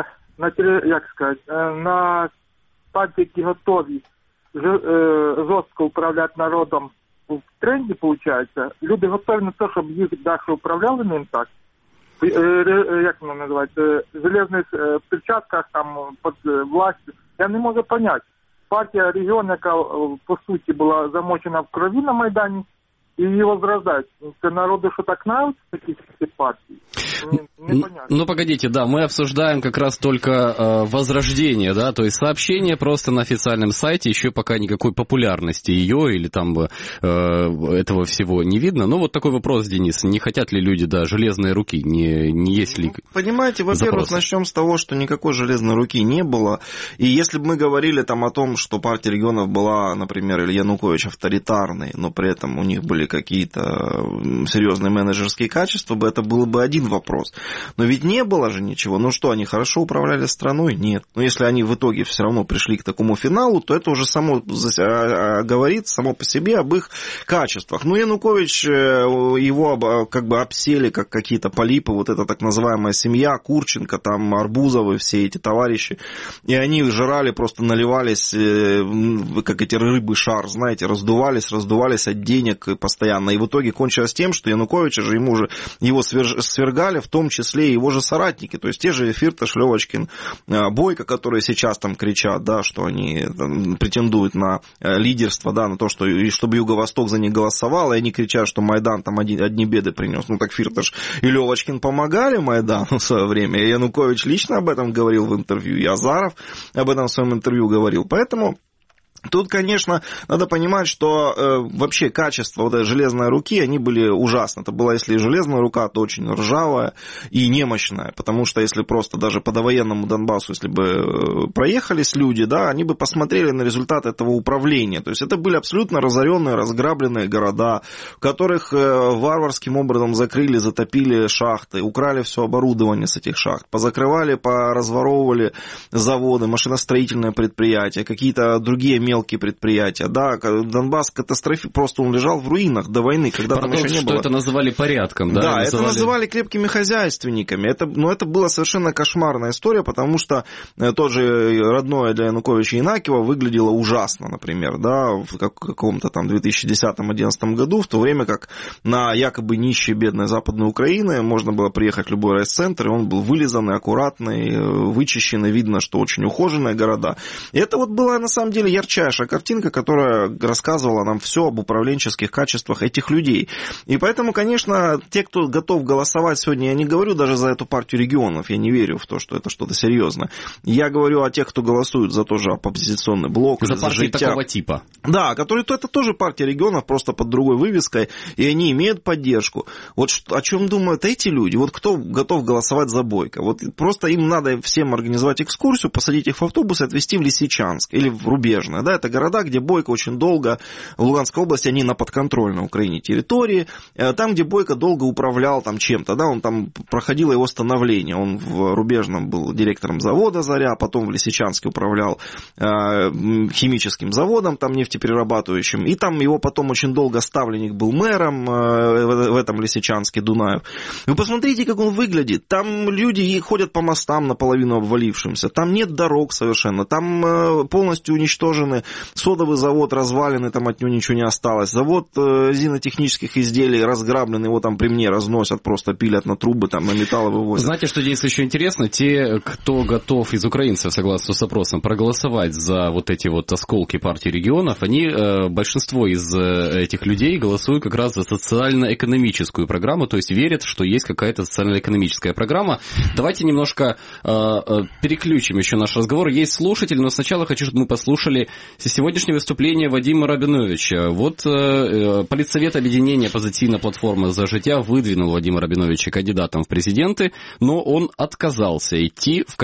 на партии, які готові жорстко управляти народом в тренді, получается, люди готові на те, щоб їх далі управляли ним так. Як воно називається, в железних перчатках, там, під властю. Я не можу понять. Партія регіону, яка, по суті, була замочена в крові на Майдані, и ее возрождать. Це народу что так нравится, такие партии? Ну, погодите, да, мы обсуждаем как раз только возрождение, да, то есть сообщение просто на официальном сайте, еще пока никакой популярности ее или там этого всего не видно. Но вот такой вопрос, Денис, не хотят ли люди, да, железные руки, не есть ли понимаете, во-первых, запросы? Начнем с того, что никакой железной руки не было, и если бы мы говорили там о том, что партия регионов была, например, или Янукович авторитарной, но при этом у них были какие-то серьезные менеджерские качества, это был бы один вопрос. Но ведь не было же ничего. Ну что, они хорошо управляли страной? Нет. Но если они в итоге все равно пришли к такому финалу, то это уже само говорит само по себе об их качествах. Ну, Янукович, его как бы обсели как какие-то полипы, вот эта так называемая семья, Курченко, там Арбузовы, все эти товарищи, и они жрали, просто наливались, как эти рыбы шар, знаете, раздувались от денег постоянно, и в итоге кончилось тем, что Януковича же, его свергали, в том числе и его же соратники, то есть те же Фирташ, Левочкин, Бойко, которые сейчас там кричат, да, что они там претендуют на лидерство, да, на то, что, и чтобы Юго-Восток за них голосовал, и они кричат, что Майдан там одни беды принес. Ну так Фирташ и Левочкин помогали Майдану в свое время, и Янукович лично об этом говорил в интервью, и Азаров об этом в своем интервью говорил, поэтому тут, конечно, надо понимать, что вообще качество вот этой железной руки, они были ужасны. Это была, если железная рука, то очень ржавая и немощная, потому что если просто даже по довоенному Донбассу, если бы проехались люди, да, они бы посмотрели на результат этого управления. То есть это были абсолютно разоренные, разграбленные города, в которых варварским образом закрыли, затопили шахты, украли все оборудование с этих шахт, позакрывали, поразворовывали заводы, машиностроительные предприятия, какие-то другие мелкие предприятия, да, Донбасс катастрофически, просто он лежал в руинах до войны, когда там еще не было. Что это называли порядком, да? Да, это называли крепкими хозяйственниками, но это была совершенно кошмарная история, потому что тоже родное для Януковича Янакиево выглядело ужасно, например, да, в каком-то там 2010-2011 году, в то время как на якобы нищей, бедной Западной Украине можно было приехать в любой райцентр, и он был вылизанный, аккуратный, вычищенный, видно, что очень ухоженные города. И это вот была на самом деле ярчайшая картинка, которая рассказывала нам все об управленческих качествах этих людей. И поэтому, конечно, те, кто готов голосовать сегодня, я не говорю даже за эту партию регионов, я не верю в то, что это что-то серьезное. Я говорю о тех, кто голосует за тоже оппозиционный блок. За партии такого типа. Да, которые, это тоже партия регионов, просто под другой вывеской, и они имеют поддержку. Вот о чем думают эти люди, вот кто готов голосовать за Бойко. Вот просто им надо всем организовать экскурсию, посадить их в автобус и отвезти в Лисичанск или в Рубежное. Да, это города, где Бойко очень долго, в Луганской области, они на подконтрольной Украине территории, там, где Бойко долго управлял там чем-то, да, он там проходило его становление, он в Рубежном был директором завода «Заря», потом в Лисичанске управлял химическим заводом, там нефтеперерабатывающим, и там его потом очень долго ставленник был мэром в этом Лисичанске, Дунаев. Вы посмотрите, как он выглядит, там люди ходят по мостам наполовину обвалившимся, там нет дорог совершенно, там полностью уничтожены содовый завод разваленный, там от него ничего не осталось. Завод зенотехнических изделий разграбленный, его там при мне разносят, просто пилят на трубы, там на металлы вывозят. Знаете, что здесь еще интересно? Те, кто готов из украинцев, согласно с опросом, проголосовать за вот эти вот осколки партии регионов, они, большинство из этих людей голосуют как раз за социально-экономическую программу, то есть верят, что есть какая-то социально-экономическая программа. Давайте немножко переключим еще наш разговор. Есть слушатель, но сначала хочу, чтобы мы послушали сегодняшнее выступление Вадима Рабиновича. Вот Политсовет объединения «Оппозиційна платформа за життя» выдвинул Вадима Рабиновича кандидатом в президенты, но он отказался идти в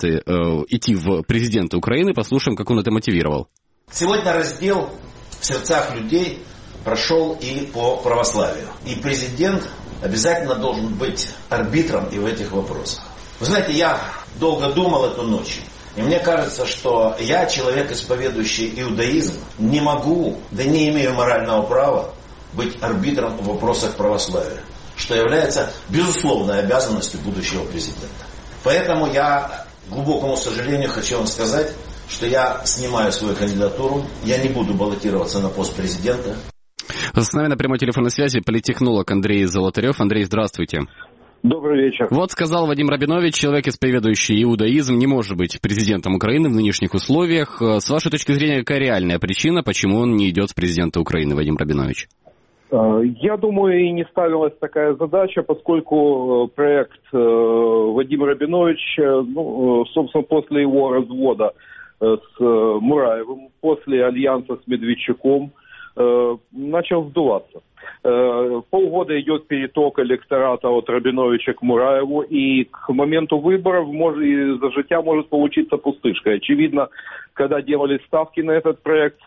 президенты Украины. Послушаем, как он это мотивировал. Сегодня раздел в сердцах людей прошел и по православию. И президент обязательно должен быть арбитром и в этих вопросах. Вы знаете, я долго думал эту ночь. И мне кажется, что я, человек, исповедующий иудаизм, не могу, да не имею морального права быть арбитром в вопросах православия, что является безусловной обязанностью будущего президента. Поэтому я, к глубокому сожалению, хочу вам сказать, что я снимаю свою кандидатуру, я не буду баллотироваться на пост президента. С нами на прямой телефонной связи политтехнолог Андрей Золотарев. Андрей, здравствуйте. Добрый вечер. Вот сказал Вадим Рабинович, человек, исповедующий иудаизм, не может быть президентом Украины в нынешних условиях. С вашей точки зрения, какая реальная причина, почему он не идет в президенты Украины, Вадим Рабинович? Я думаю, и не ставилась такая задача, поскольку проект Вадима Рабиновича, собственно, после его развода с Мураевым, после альянса с Медведчуком, начал сдуваться. Полгода идет переток электората от Рабиновича к Мураеву, и к моменту выборов «За життя» может получиться пустышкой. Очевидно, когда делали ставки на этот проект,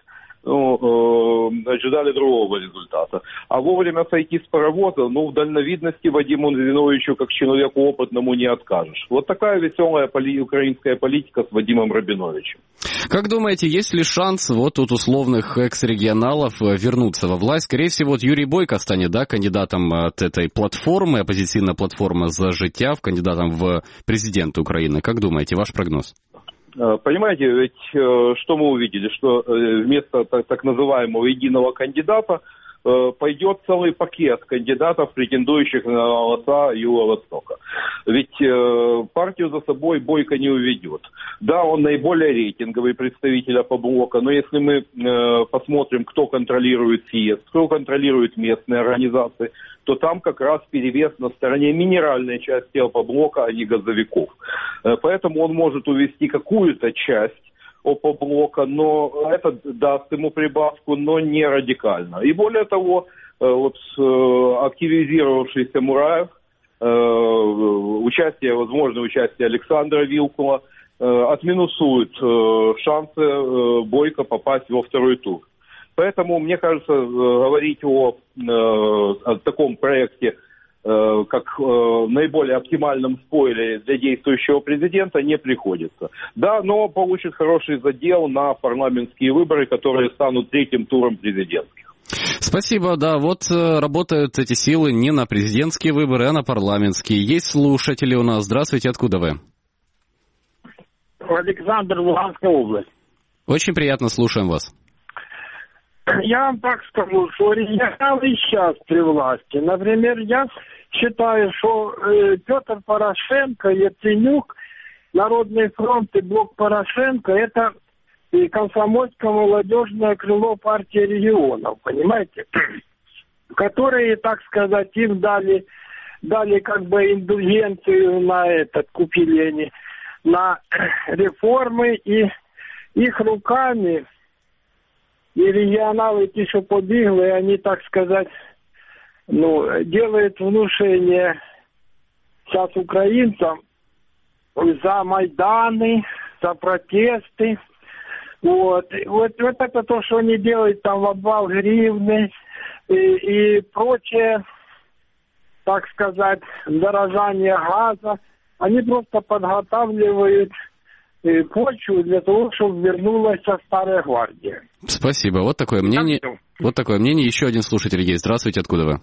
ожидали другого результата. А вовремя сойти с паровоза, в дальновидности Вадиму Зиновьевичу, как человеку опытному, не откажешь. Вот такая веселая украинская политика с Вадимом Рабиновичем. Как думаете, есть ли шанс вот от условных экс-регионалов вернуться во власть? Скорее всего, вот Юрий Бойко станет, кандидатом от этой платформы, оппозиционная платформа «За життя», кандидатом в президенты Украины. Как думаете, ваш прогноз? Понимаете, ведь что мы увидели, что вместо так называемого единого кандидата пойдет целый пакет кандидатов, претендующих на голоса Юго-Востока. Ведь партию за собой Бойко не уведет. Да, он наиболее рейтинговый представитель Опоблока, но если мы посмотрим, кто контролирует съезд, кто контролирует местные организации, то там как раз перевес на стороне минеральной части Опоблока, а не газовиков. Поэтому он может увести какую-то часть Опоблока, но это даст ему прибавку, но не радикально. И более того, активизировавшийся Мураев, возможное участие Александра Вилкула отминусует шансы Бойко попасть во второй тур. Поэтому, мне кажется, говорить о таком проекте, как наиболее оптимальном спойлере для действующего президента, не приходится. Да, но получит хороший задел на парламентские выборы, которые станут третьим туром президентских. Спасибо, да, вот работают эти силы не на президентские выборы, а на парламентские. Есть слушатели у нас. Здравствуйте, откуда вы? Александр, Луганская область. Очень приятно, слушаем вас. Я вам так скажу, что регионалы сейчас при власти. Например, я считаю, что Петр Порошенко, Яценюк, Народный фронт и Блок Порошенко — это комсомольско-молодежное крыло партии регионов, понимаете? Которые, так сказать, им дали как бы индульгенцию на купили они на реформы, и их руками и регионалы, те, что побегли, они, так сказать, делают внушение сейчас украинцам за Майданы, за протесты. Вот это то, что они делают, там, в обвал гривны и прочее, так сказать, дорожание газа. Они просто подготавливают почву для того, чтобы вернулась старая гвардия. Спасибо. Вот такое мнение. Еще один слушатель есть. Здравствуйте, откуда вы?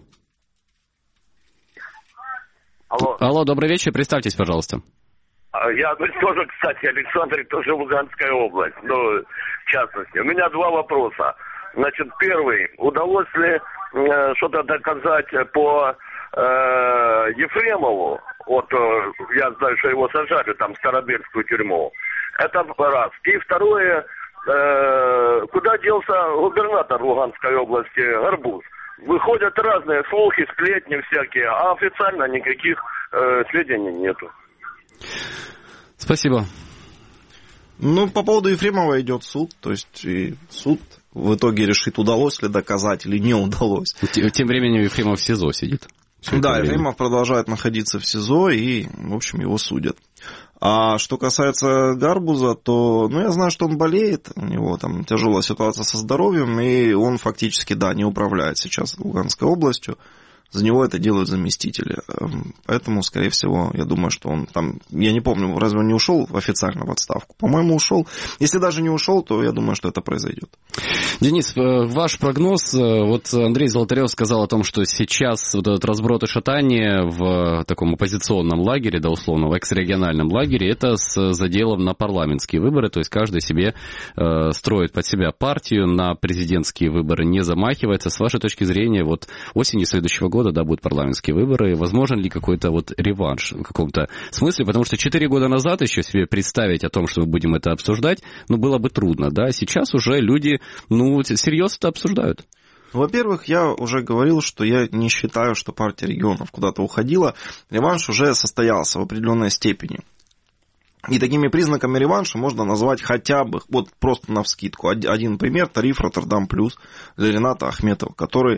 Алло, добрый вечер. Представьтесь, пожалуйста. Я тоже, кстати, Александр, тоже Луганская область, в частности. У меня два вопроса. Значит, первый. Удалось ли что-то доказать по Ефремову? Вот я знаю, что его сажали там в Старобельскую тюрьму. Это раз. И второе, куда делся губернатор Луганской области Гарбуз? Выходят разные слухи, сплетни всякие, а официально никаких сведений нету. Спасибо. По поводу Ефремова идет суд, то есть и суд в итоге решит, удалось ли доказать или не удалось. Тем временем Ефремов в СИЗО сидит. Да, Ефремов продолжает находиться в СИЗО, и, в общем, его судят. А что касается Гарбуза, то, я знаю, что он болеет, у него там тяжелая ситуация со здоровьем, и он фактически, не управляет сейчас Луганской областью. За него это делают заместители. Поэтому, скорее всего, я думаю, что он там... Я не помню, разве он не ушел официально в отставку? По-моему, ушел. Если даже не ушел, то я думаю, что это произойдет. Денис, ваш прогноз. Вот Андрей Золотарев сказал о том, что сейчас вот этот разброд и шатание в таком оппозиционном лагере, условно, в экс-региональном лагере, это с заделом на парламентские выборы. То есть каждый себе строит под себя партию, на президентские выборы не замахивается. С вашей точки зрения, вот осенью следующего года, будут парламентские выборы. Возможен ли какой-то реванш в каком-то смысле? Потому что 4 года назад еще себе представить о том, что мы будем это обсуждать, было бы трудно, да? Сейчас уже люди, серьезно это обсуждают. Во-первых, я уже говорил, что я не считаю, что партия регионов куда-то уходила. Реванш уже состоялся в определенной степени. И такими признаками реванша можно назвать хотя бы, просто навскидку, один пример, тариф «Роттердам плюс» для Рената Ахметова, который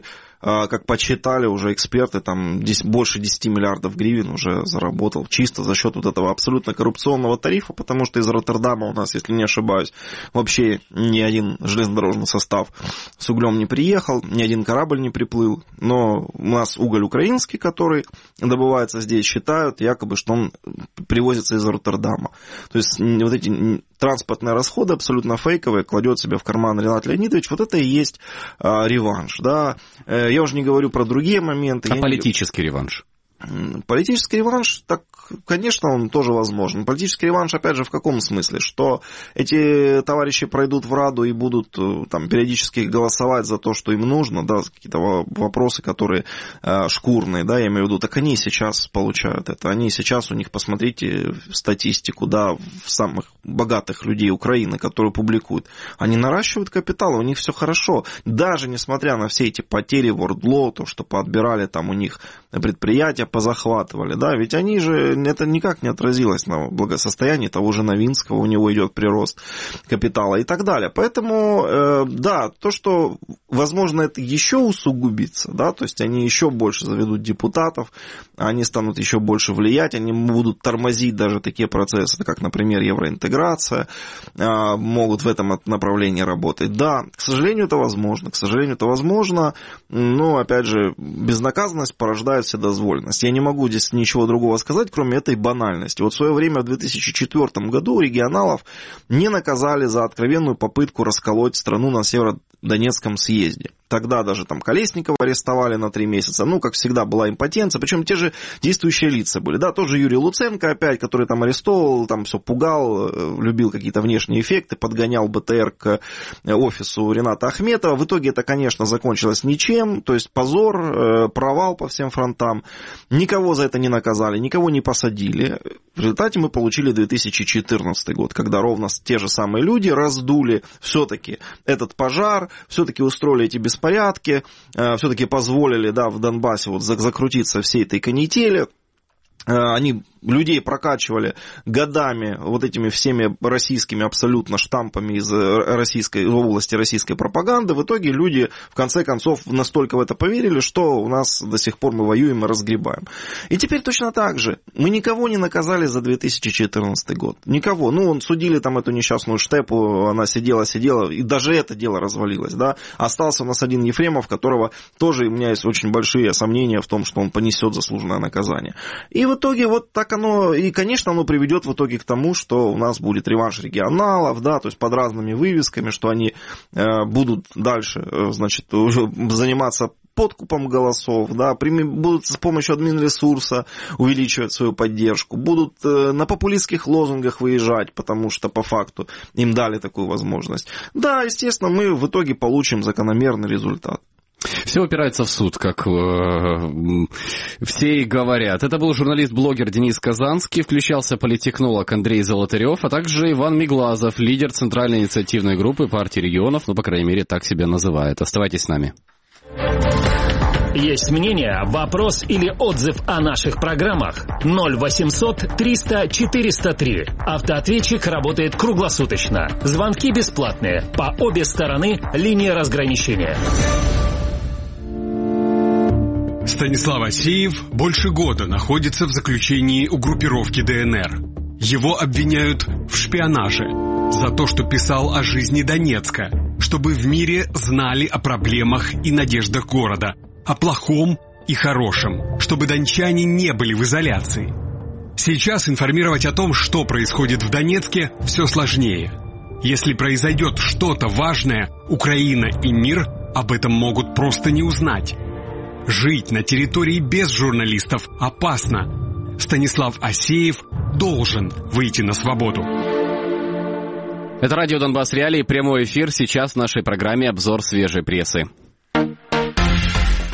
как подсчитали уже эксперты, там больше 10 миллиардов гривен уже заработал чисто за счет вот этого абсолютно коррупционного тарифа, потому что из Роттердама у нас, если не ошибаюсь, вообще ни один железнодорожный состав с углем не приехал, ни один корабль не приплыл, но у нас уголь украинский, который добывается здесь, считают якобы, что он привозится из Роттердама. То есть вот эти транспортные расходы абсолютно фейковые кладет себе в карман Ренат Леонидович, вот это и есть реванш, да. Я уже не говорю про другие моменты. А политический реванш? Политический реванш, так, конечно, он тоже возможен. Политический реванш, опять же, в каком смысле? Что эти товарищи пройдут в Раду и будут там периодически голосовать за то, что им нужно, да, какие-то вопросы, которые шкурные, да, я имею в виду, так они сейчас получают это. Они сейчас, у них, посмотрите статистику, да, в самых богатых людей Украины, которые публикуют, они наращивают капитал, у них все хорошо. Даже несмотря на все эти потери в Ордло, то, что поотбирали там у них предприятия, позахватывали, да, ведь они же, это никак не отразилось на благосостоянии того же Новинского, у него идет прирост капитала и так далее. Поэтому, да, то, что, возможно, это еще усугубится, да, то есть они еще больше заведут депутатов, они станут еще больше влиять, они будут тормозить даже такие процессы, как, например, евроинтеграция, могут в этом направлении работать. Да, к сожалению, это возможно, но, опять же, безнаказанность порождает вседозволенность. Я не могу здесь ничего другого сказать, кроме этой банальности. Вот в свое время, в 2004 году, регионалов не наказали за откровенную попытку расколоть страну на Северодонецком съезде. Тогда даже там Колесникова арестовали на 3 месяца. Ну, как всегда, была импотенция. Причем те же действующие лица были. Да, тоже Юрий Луценко опять, который там арестовывал, там все пугал, любил какие-то внешние эффекты, подгонял БТР к офису Рената Ахметова. В итоге это, конечно, закончилось ничем. То есть позор, провал по всем фронтам. Никого за это не наказали, никого не посадили. В результате мы получили 2014 год, когда ровно те же самые люди раздули все-таки этот пожар, все-таки устроили эти беспорядки, все-таки позволили, да, в Донбассе вот закрутиться всей этой канители. Они людей прокачивали годами вот этими всеми российскими абсолютно штампами из области российской пропаганды. В итоге люди, в конце концов, настолько в это поверили, что у нас до сих пор мы воюем и разгребаем. И теперь точно так же. Мы никого не наказали за 2014 год. Никого. Ну, судили там эту несчастную Штепу, она сидела, и даже это дело развалилось, да. Остался у нас один Ефремов, которого тоже у меня есть очень большие сомнения в том, что он понесет заслуженное наказание. И в итоге вот так оно, и, конечно, оно приведет в итоге к тому, что у нас будет реванш регионалов, да, то есть под разными вывесками, что они будут дальше, значит, уже заниматься подкупом голосов, да, будут с помощью админресурса увеличивать свою поддержку, будут на популистских лозунгах выезжать, потому что по факту им дали такую возможность. Да, естественно, мы в итоге получим закономерный результат. Все упирается в суд, как все и говорят. Это был журналист-блогер Денис Казанский, включался политтехнолог Андрей Золотарев, а также Иван Миглазов, лидер Центральной инициативной группы партии регионов, ну, по крайней мере, так себя называет. Оставайтесь с нами. Есть мнение, вопрос или отзыв о наших программах? 0800 300 403. Автоответчик работает круглосуточно. Звонки бесплатные. По обе стороны линии разграничения. Станислав Асеев больше года находится в заключении у группировки ДНР. Его обвиняют в шпионаже за то, что писал о жизни Донецка, чтобы в мире знали о проблемах и надеждах города, о плохом и хорошем, чтобы дончане не были в изоляции. Сейчас информировать о том, что происходит в Донецке, все сложнее. Если произойдет что-то важное, Украина и мир об этом могут просто не узнать. Жить на территории без журналистов опасно. Станислав Асеев должен выйти на свободу. Это радио Донбасс Реалии, прямой эфир. Сейчас в нашей программе обзор свежей прессы.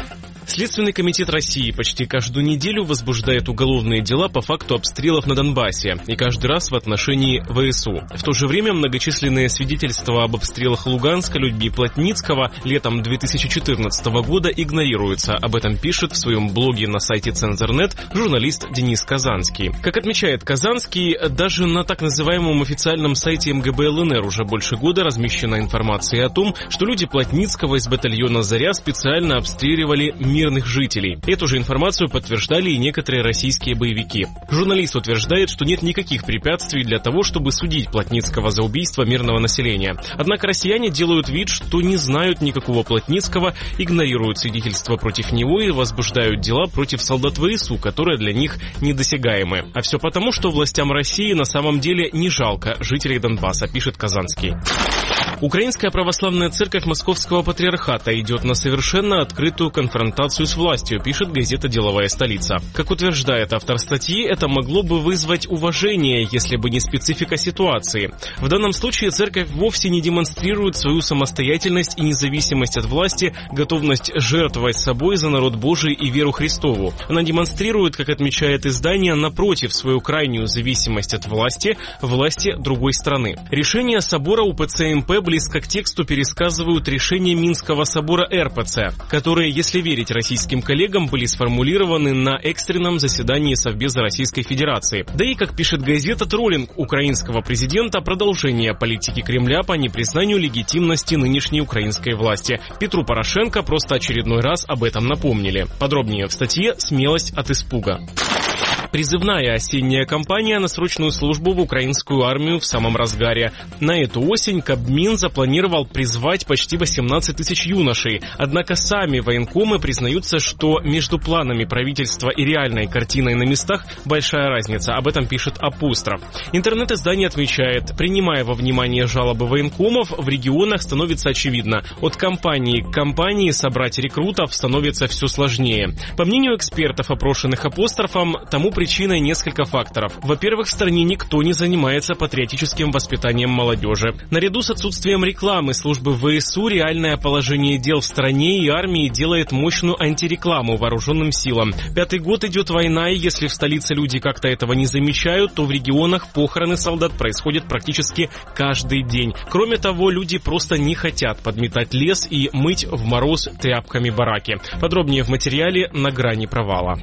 Следственный комитет России почти каждую неделю возбуждает уголовные дела по факту обстрелов на Донбассе, и каждый раз в отношении ВСУ. В то же время многочисленные свидетельства об обстрелах Луганска людьми Плотницкого летом 2014 года игнорируются. Об этом пишет в своем блоге на сайте Цензорнет журналист Денис Казанский. Как отмечает Казанский, даже на так называемом официальном сайте МГБ ЛНР уже больше года размещена информация о том, что люди Плотницкого из батальона «Заря» специально обстреливали мирных жителей. Эту же информацию подтверждали и некоторые российские боевики. Журналист утверждает, что нет никаких препятствий для того, чтобы судить Плотницкого за убийство мирного населения. Однако россияне делают вид, что не знают никакого Плотницкого, игнорируют свидетельства против него и возбуждают дела против солдат ВСУ, которые для них недосягаемы. А все потому, что властям России на самом деле не жалко жителей Донбасса, пишет Казанский. Украинская православная церковь Московского патриархата идет на совершенно открытую конфронтацию с властью, пишет газета «Деловая столица». Как утверждает автор статьи, это могло бы вызвать уважение, если бы не специфика ситуации. В данном случае церковь вовсе не демонстрирует свою самостоятельность и независимость от власти, готовность жертвовать собой за народ Божий и веру Христову. Она демонстрирует, как отмечает издание, напротив, свою крайнюю зависимость от власти другой страны. Решение собора УПЦ МП близко к тексту пересказывают решения Минского собора РПЦ, которые, если верить российским коллегам, были сформулированы на экстренном заседании Совбеза Российской Федерации. Да и, как пишет газета, троллинг украинского президента – продолжение политики Кремля по непризнанию легитимности нынешней украинской власти. Петру Порошенко просто очередной раз об этом напомнили. Подробнее в статье «Смелость от испуга». Призывная осенняя кампания на срочную службу в украинскую армию в самом разгаре. На эту осень Кабмин запланировал призвать почти 18 тысяч юношей. Однако сами военкомы признаются, что между планами правительства и реальной картиной на местах большая разница. Об этом пишет Апостроф. Интернет-издание отмечает, принимая во внимание жалобы военкомов, в регионах становится очевидно. От кампании к кампании собрать рекрутов становится все сложнее. По мнению экспертов, опрошенных Апострофом, тому причиной несколько факторов. Во-первых, в стране никто не занимается патриотическим воспитанием молодежи. Наряду с отсутствием рекламы службы ВСУ реальное положение дел в стране и армии делает мощную антирекламу вооруженным силам. 5-й год идет война, и если в столице люди как-то этого не замечают, то в регионах похороны солдат происходят практически каждый день. Кроме того, люди просто не хотят подметать лес и мыть в мороз тряпками бараки. Подробнее в материале «На грани провала».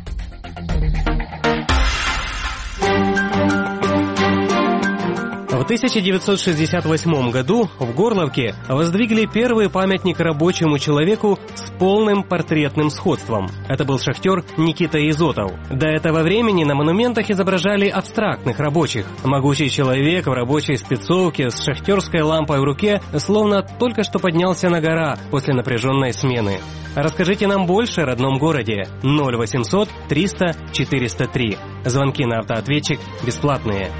В 1968 году в Горловке воздвигли первый памятник рабочему человеку с полным портретным сходством. Это был шахтер Никита Изотов. До этого времени на монументах изображали абстрактных рабочих. Могучий человек в рабочей спецовке с шахтерской лампой в руке словно только что поднялся на гора после напряженной смены. Расскажите нам больше о родном городе. 0800 300 403. Звонки на автоответчик бесплатные.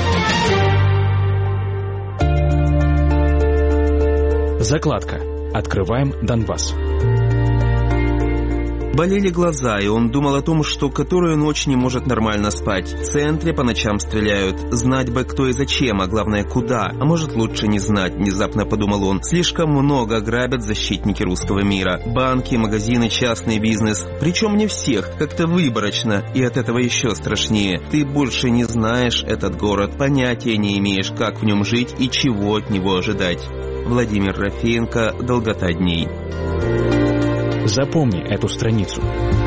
Закладка. Открываем Донбасс. Болели глаза, и он думал о том, что которую ночь не может нормально спать. В центре по ночам стреляют. Знать бы, кто и зачем, а главное, куда. А может, лучше не знать, внезапно подумал он. Слишком много грабят защитники русского мира. Банки, магазины, частный бизнес. Причем не всех, как-то выборочно. И от этого еще страшнее. Ты больше не знаешь этот город, понятия не имеешь, как в нем жить и чего от него ожидать. Владимир Рафеенко, «Долгота дней». Запомни эту страницу.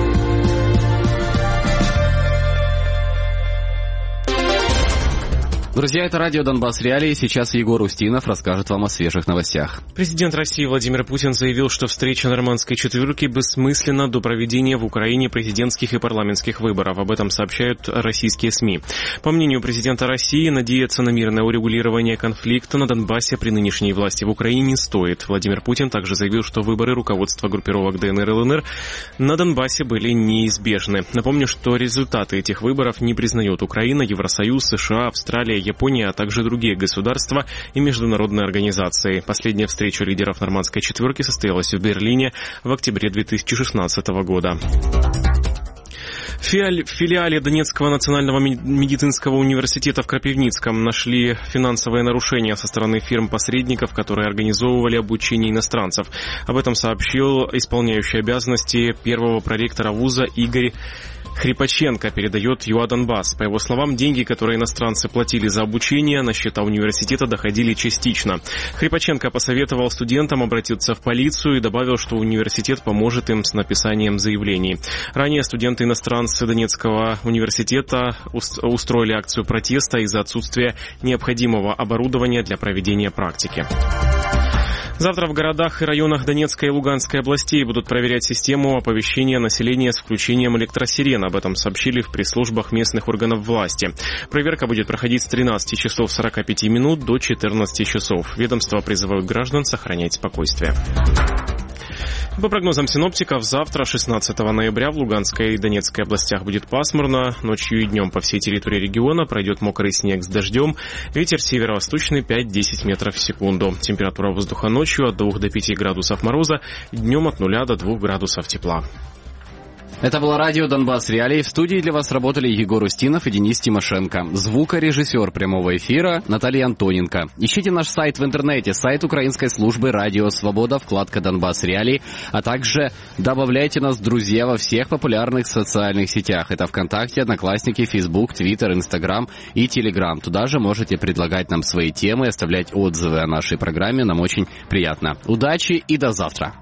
Друзья, это радио «Донбасс Реалии». Сейчас Егор Устинов расскажет вам о свежих новостях. Президент России Владимир Путин заявил, что встреча нормандской четверки бессмысленна до проведения в Украине президентских и парламентских выборов. Об этом сообщают российские СМИ. По мнению президента России, надеяться на мирное урегулирование конфликта на Донбассе при нынешней власти в Украине не стоит. Владимир Путин также заявил, что выборы руководства группировок ДНР и ЛНР на Донбассе были неизбежны. Напомню, что результаты этих выборов не признают Украина, Евросоюз, США, Австралия, Япония, а также другие государства и международные организации. Последняя встреча лидеров нормандской четверки состоялась в Берлине в октябре 2016 года. В В филиале Донецкого национального медицинского университета в Крапивницком нашли финансовые нарушения со стороны фирм-посредников, которые организовывали обучение иностранцев. Об этом сообщил исполняющий обязанности первого проректора вуза Игорь Хрипаченко, передает ЮА «Донбасс». По его словам, деньги, которые иностранцы платили за обучение, на счета университета доходили частично. Хрипаченко посоветовал студентам обратиться в полицию и добавил, что университет поможет им с написанием заявлений. Ранее студенты-иностранцы Донецкого университета устроили акцию протеста из-за отсутствия необходимого оборудования для проведения практики. Завтра в городах и районах Донецкой и Луганской областей будут проверять систему оповещения населения с включением электросирен. Об этом сообщили в пресс-службах местных органов власти. Проверка будет проходить с 13 часов 45 минут до 14 часов. Ведомства призывают граждан сохранять спокойствие. По прогнозам синоптиков, завтра, 16 ноября, в Луганской и Донецкой областях будет пасмурно. Ночью и днем по всей территории региона пройдет мокрый снег с дождем. Ветер северо-восточный 5-10 метров в секунду. Температура воздуха ночью от 2 до 5 градусов мороза, днем от 0 до 2 градусов тепла. Это было радио «Донбасс Реалии». В студии для вас работали Егор Устинов и Денис Тимошенко. Звукорежиссер прямого эфира Наталья Антоненко. Ищите наш сайт в интернете, сайт украинской службы «Радио Свобода», вкладка «Донбасс Реалии», а также добавляйте нас в друзья во всех популярных социальных сетях. Это ВКонтакте, Одноклассники, Фейсбук, Твиттер, Инстаграм и Телеграм. Туда же можете предлагать нам свои темы, оставлять отзывы о нашей программе. Нам очень приятно. Удачи и до завтра.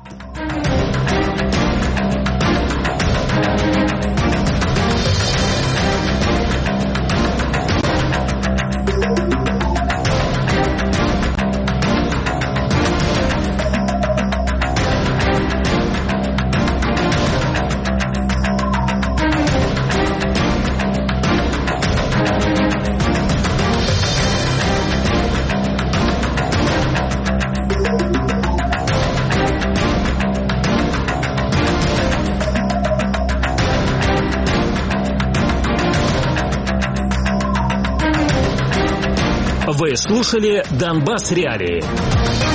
Вы слушали «Донбасс Реалии».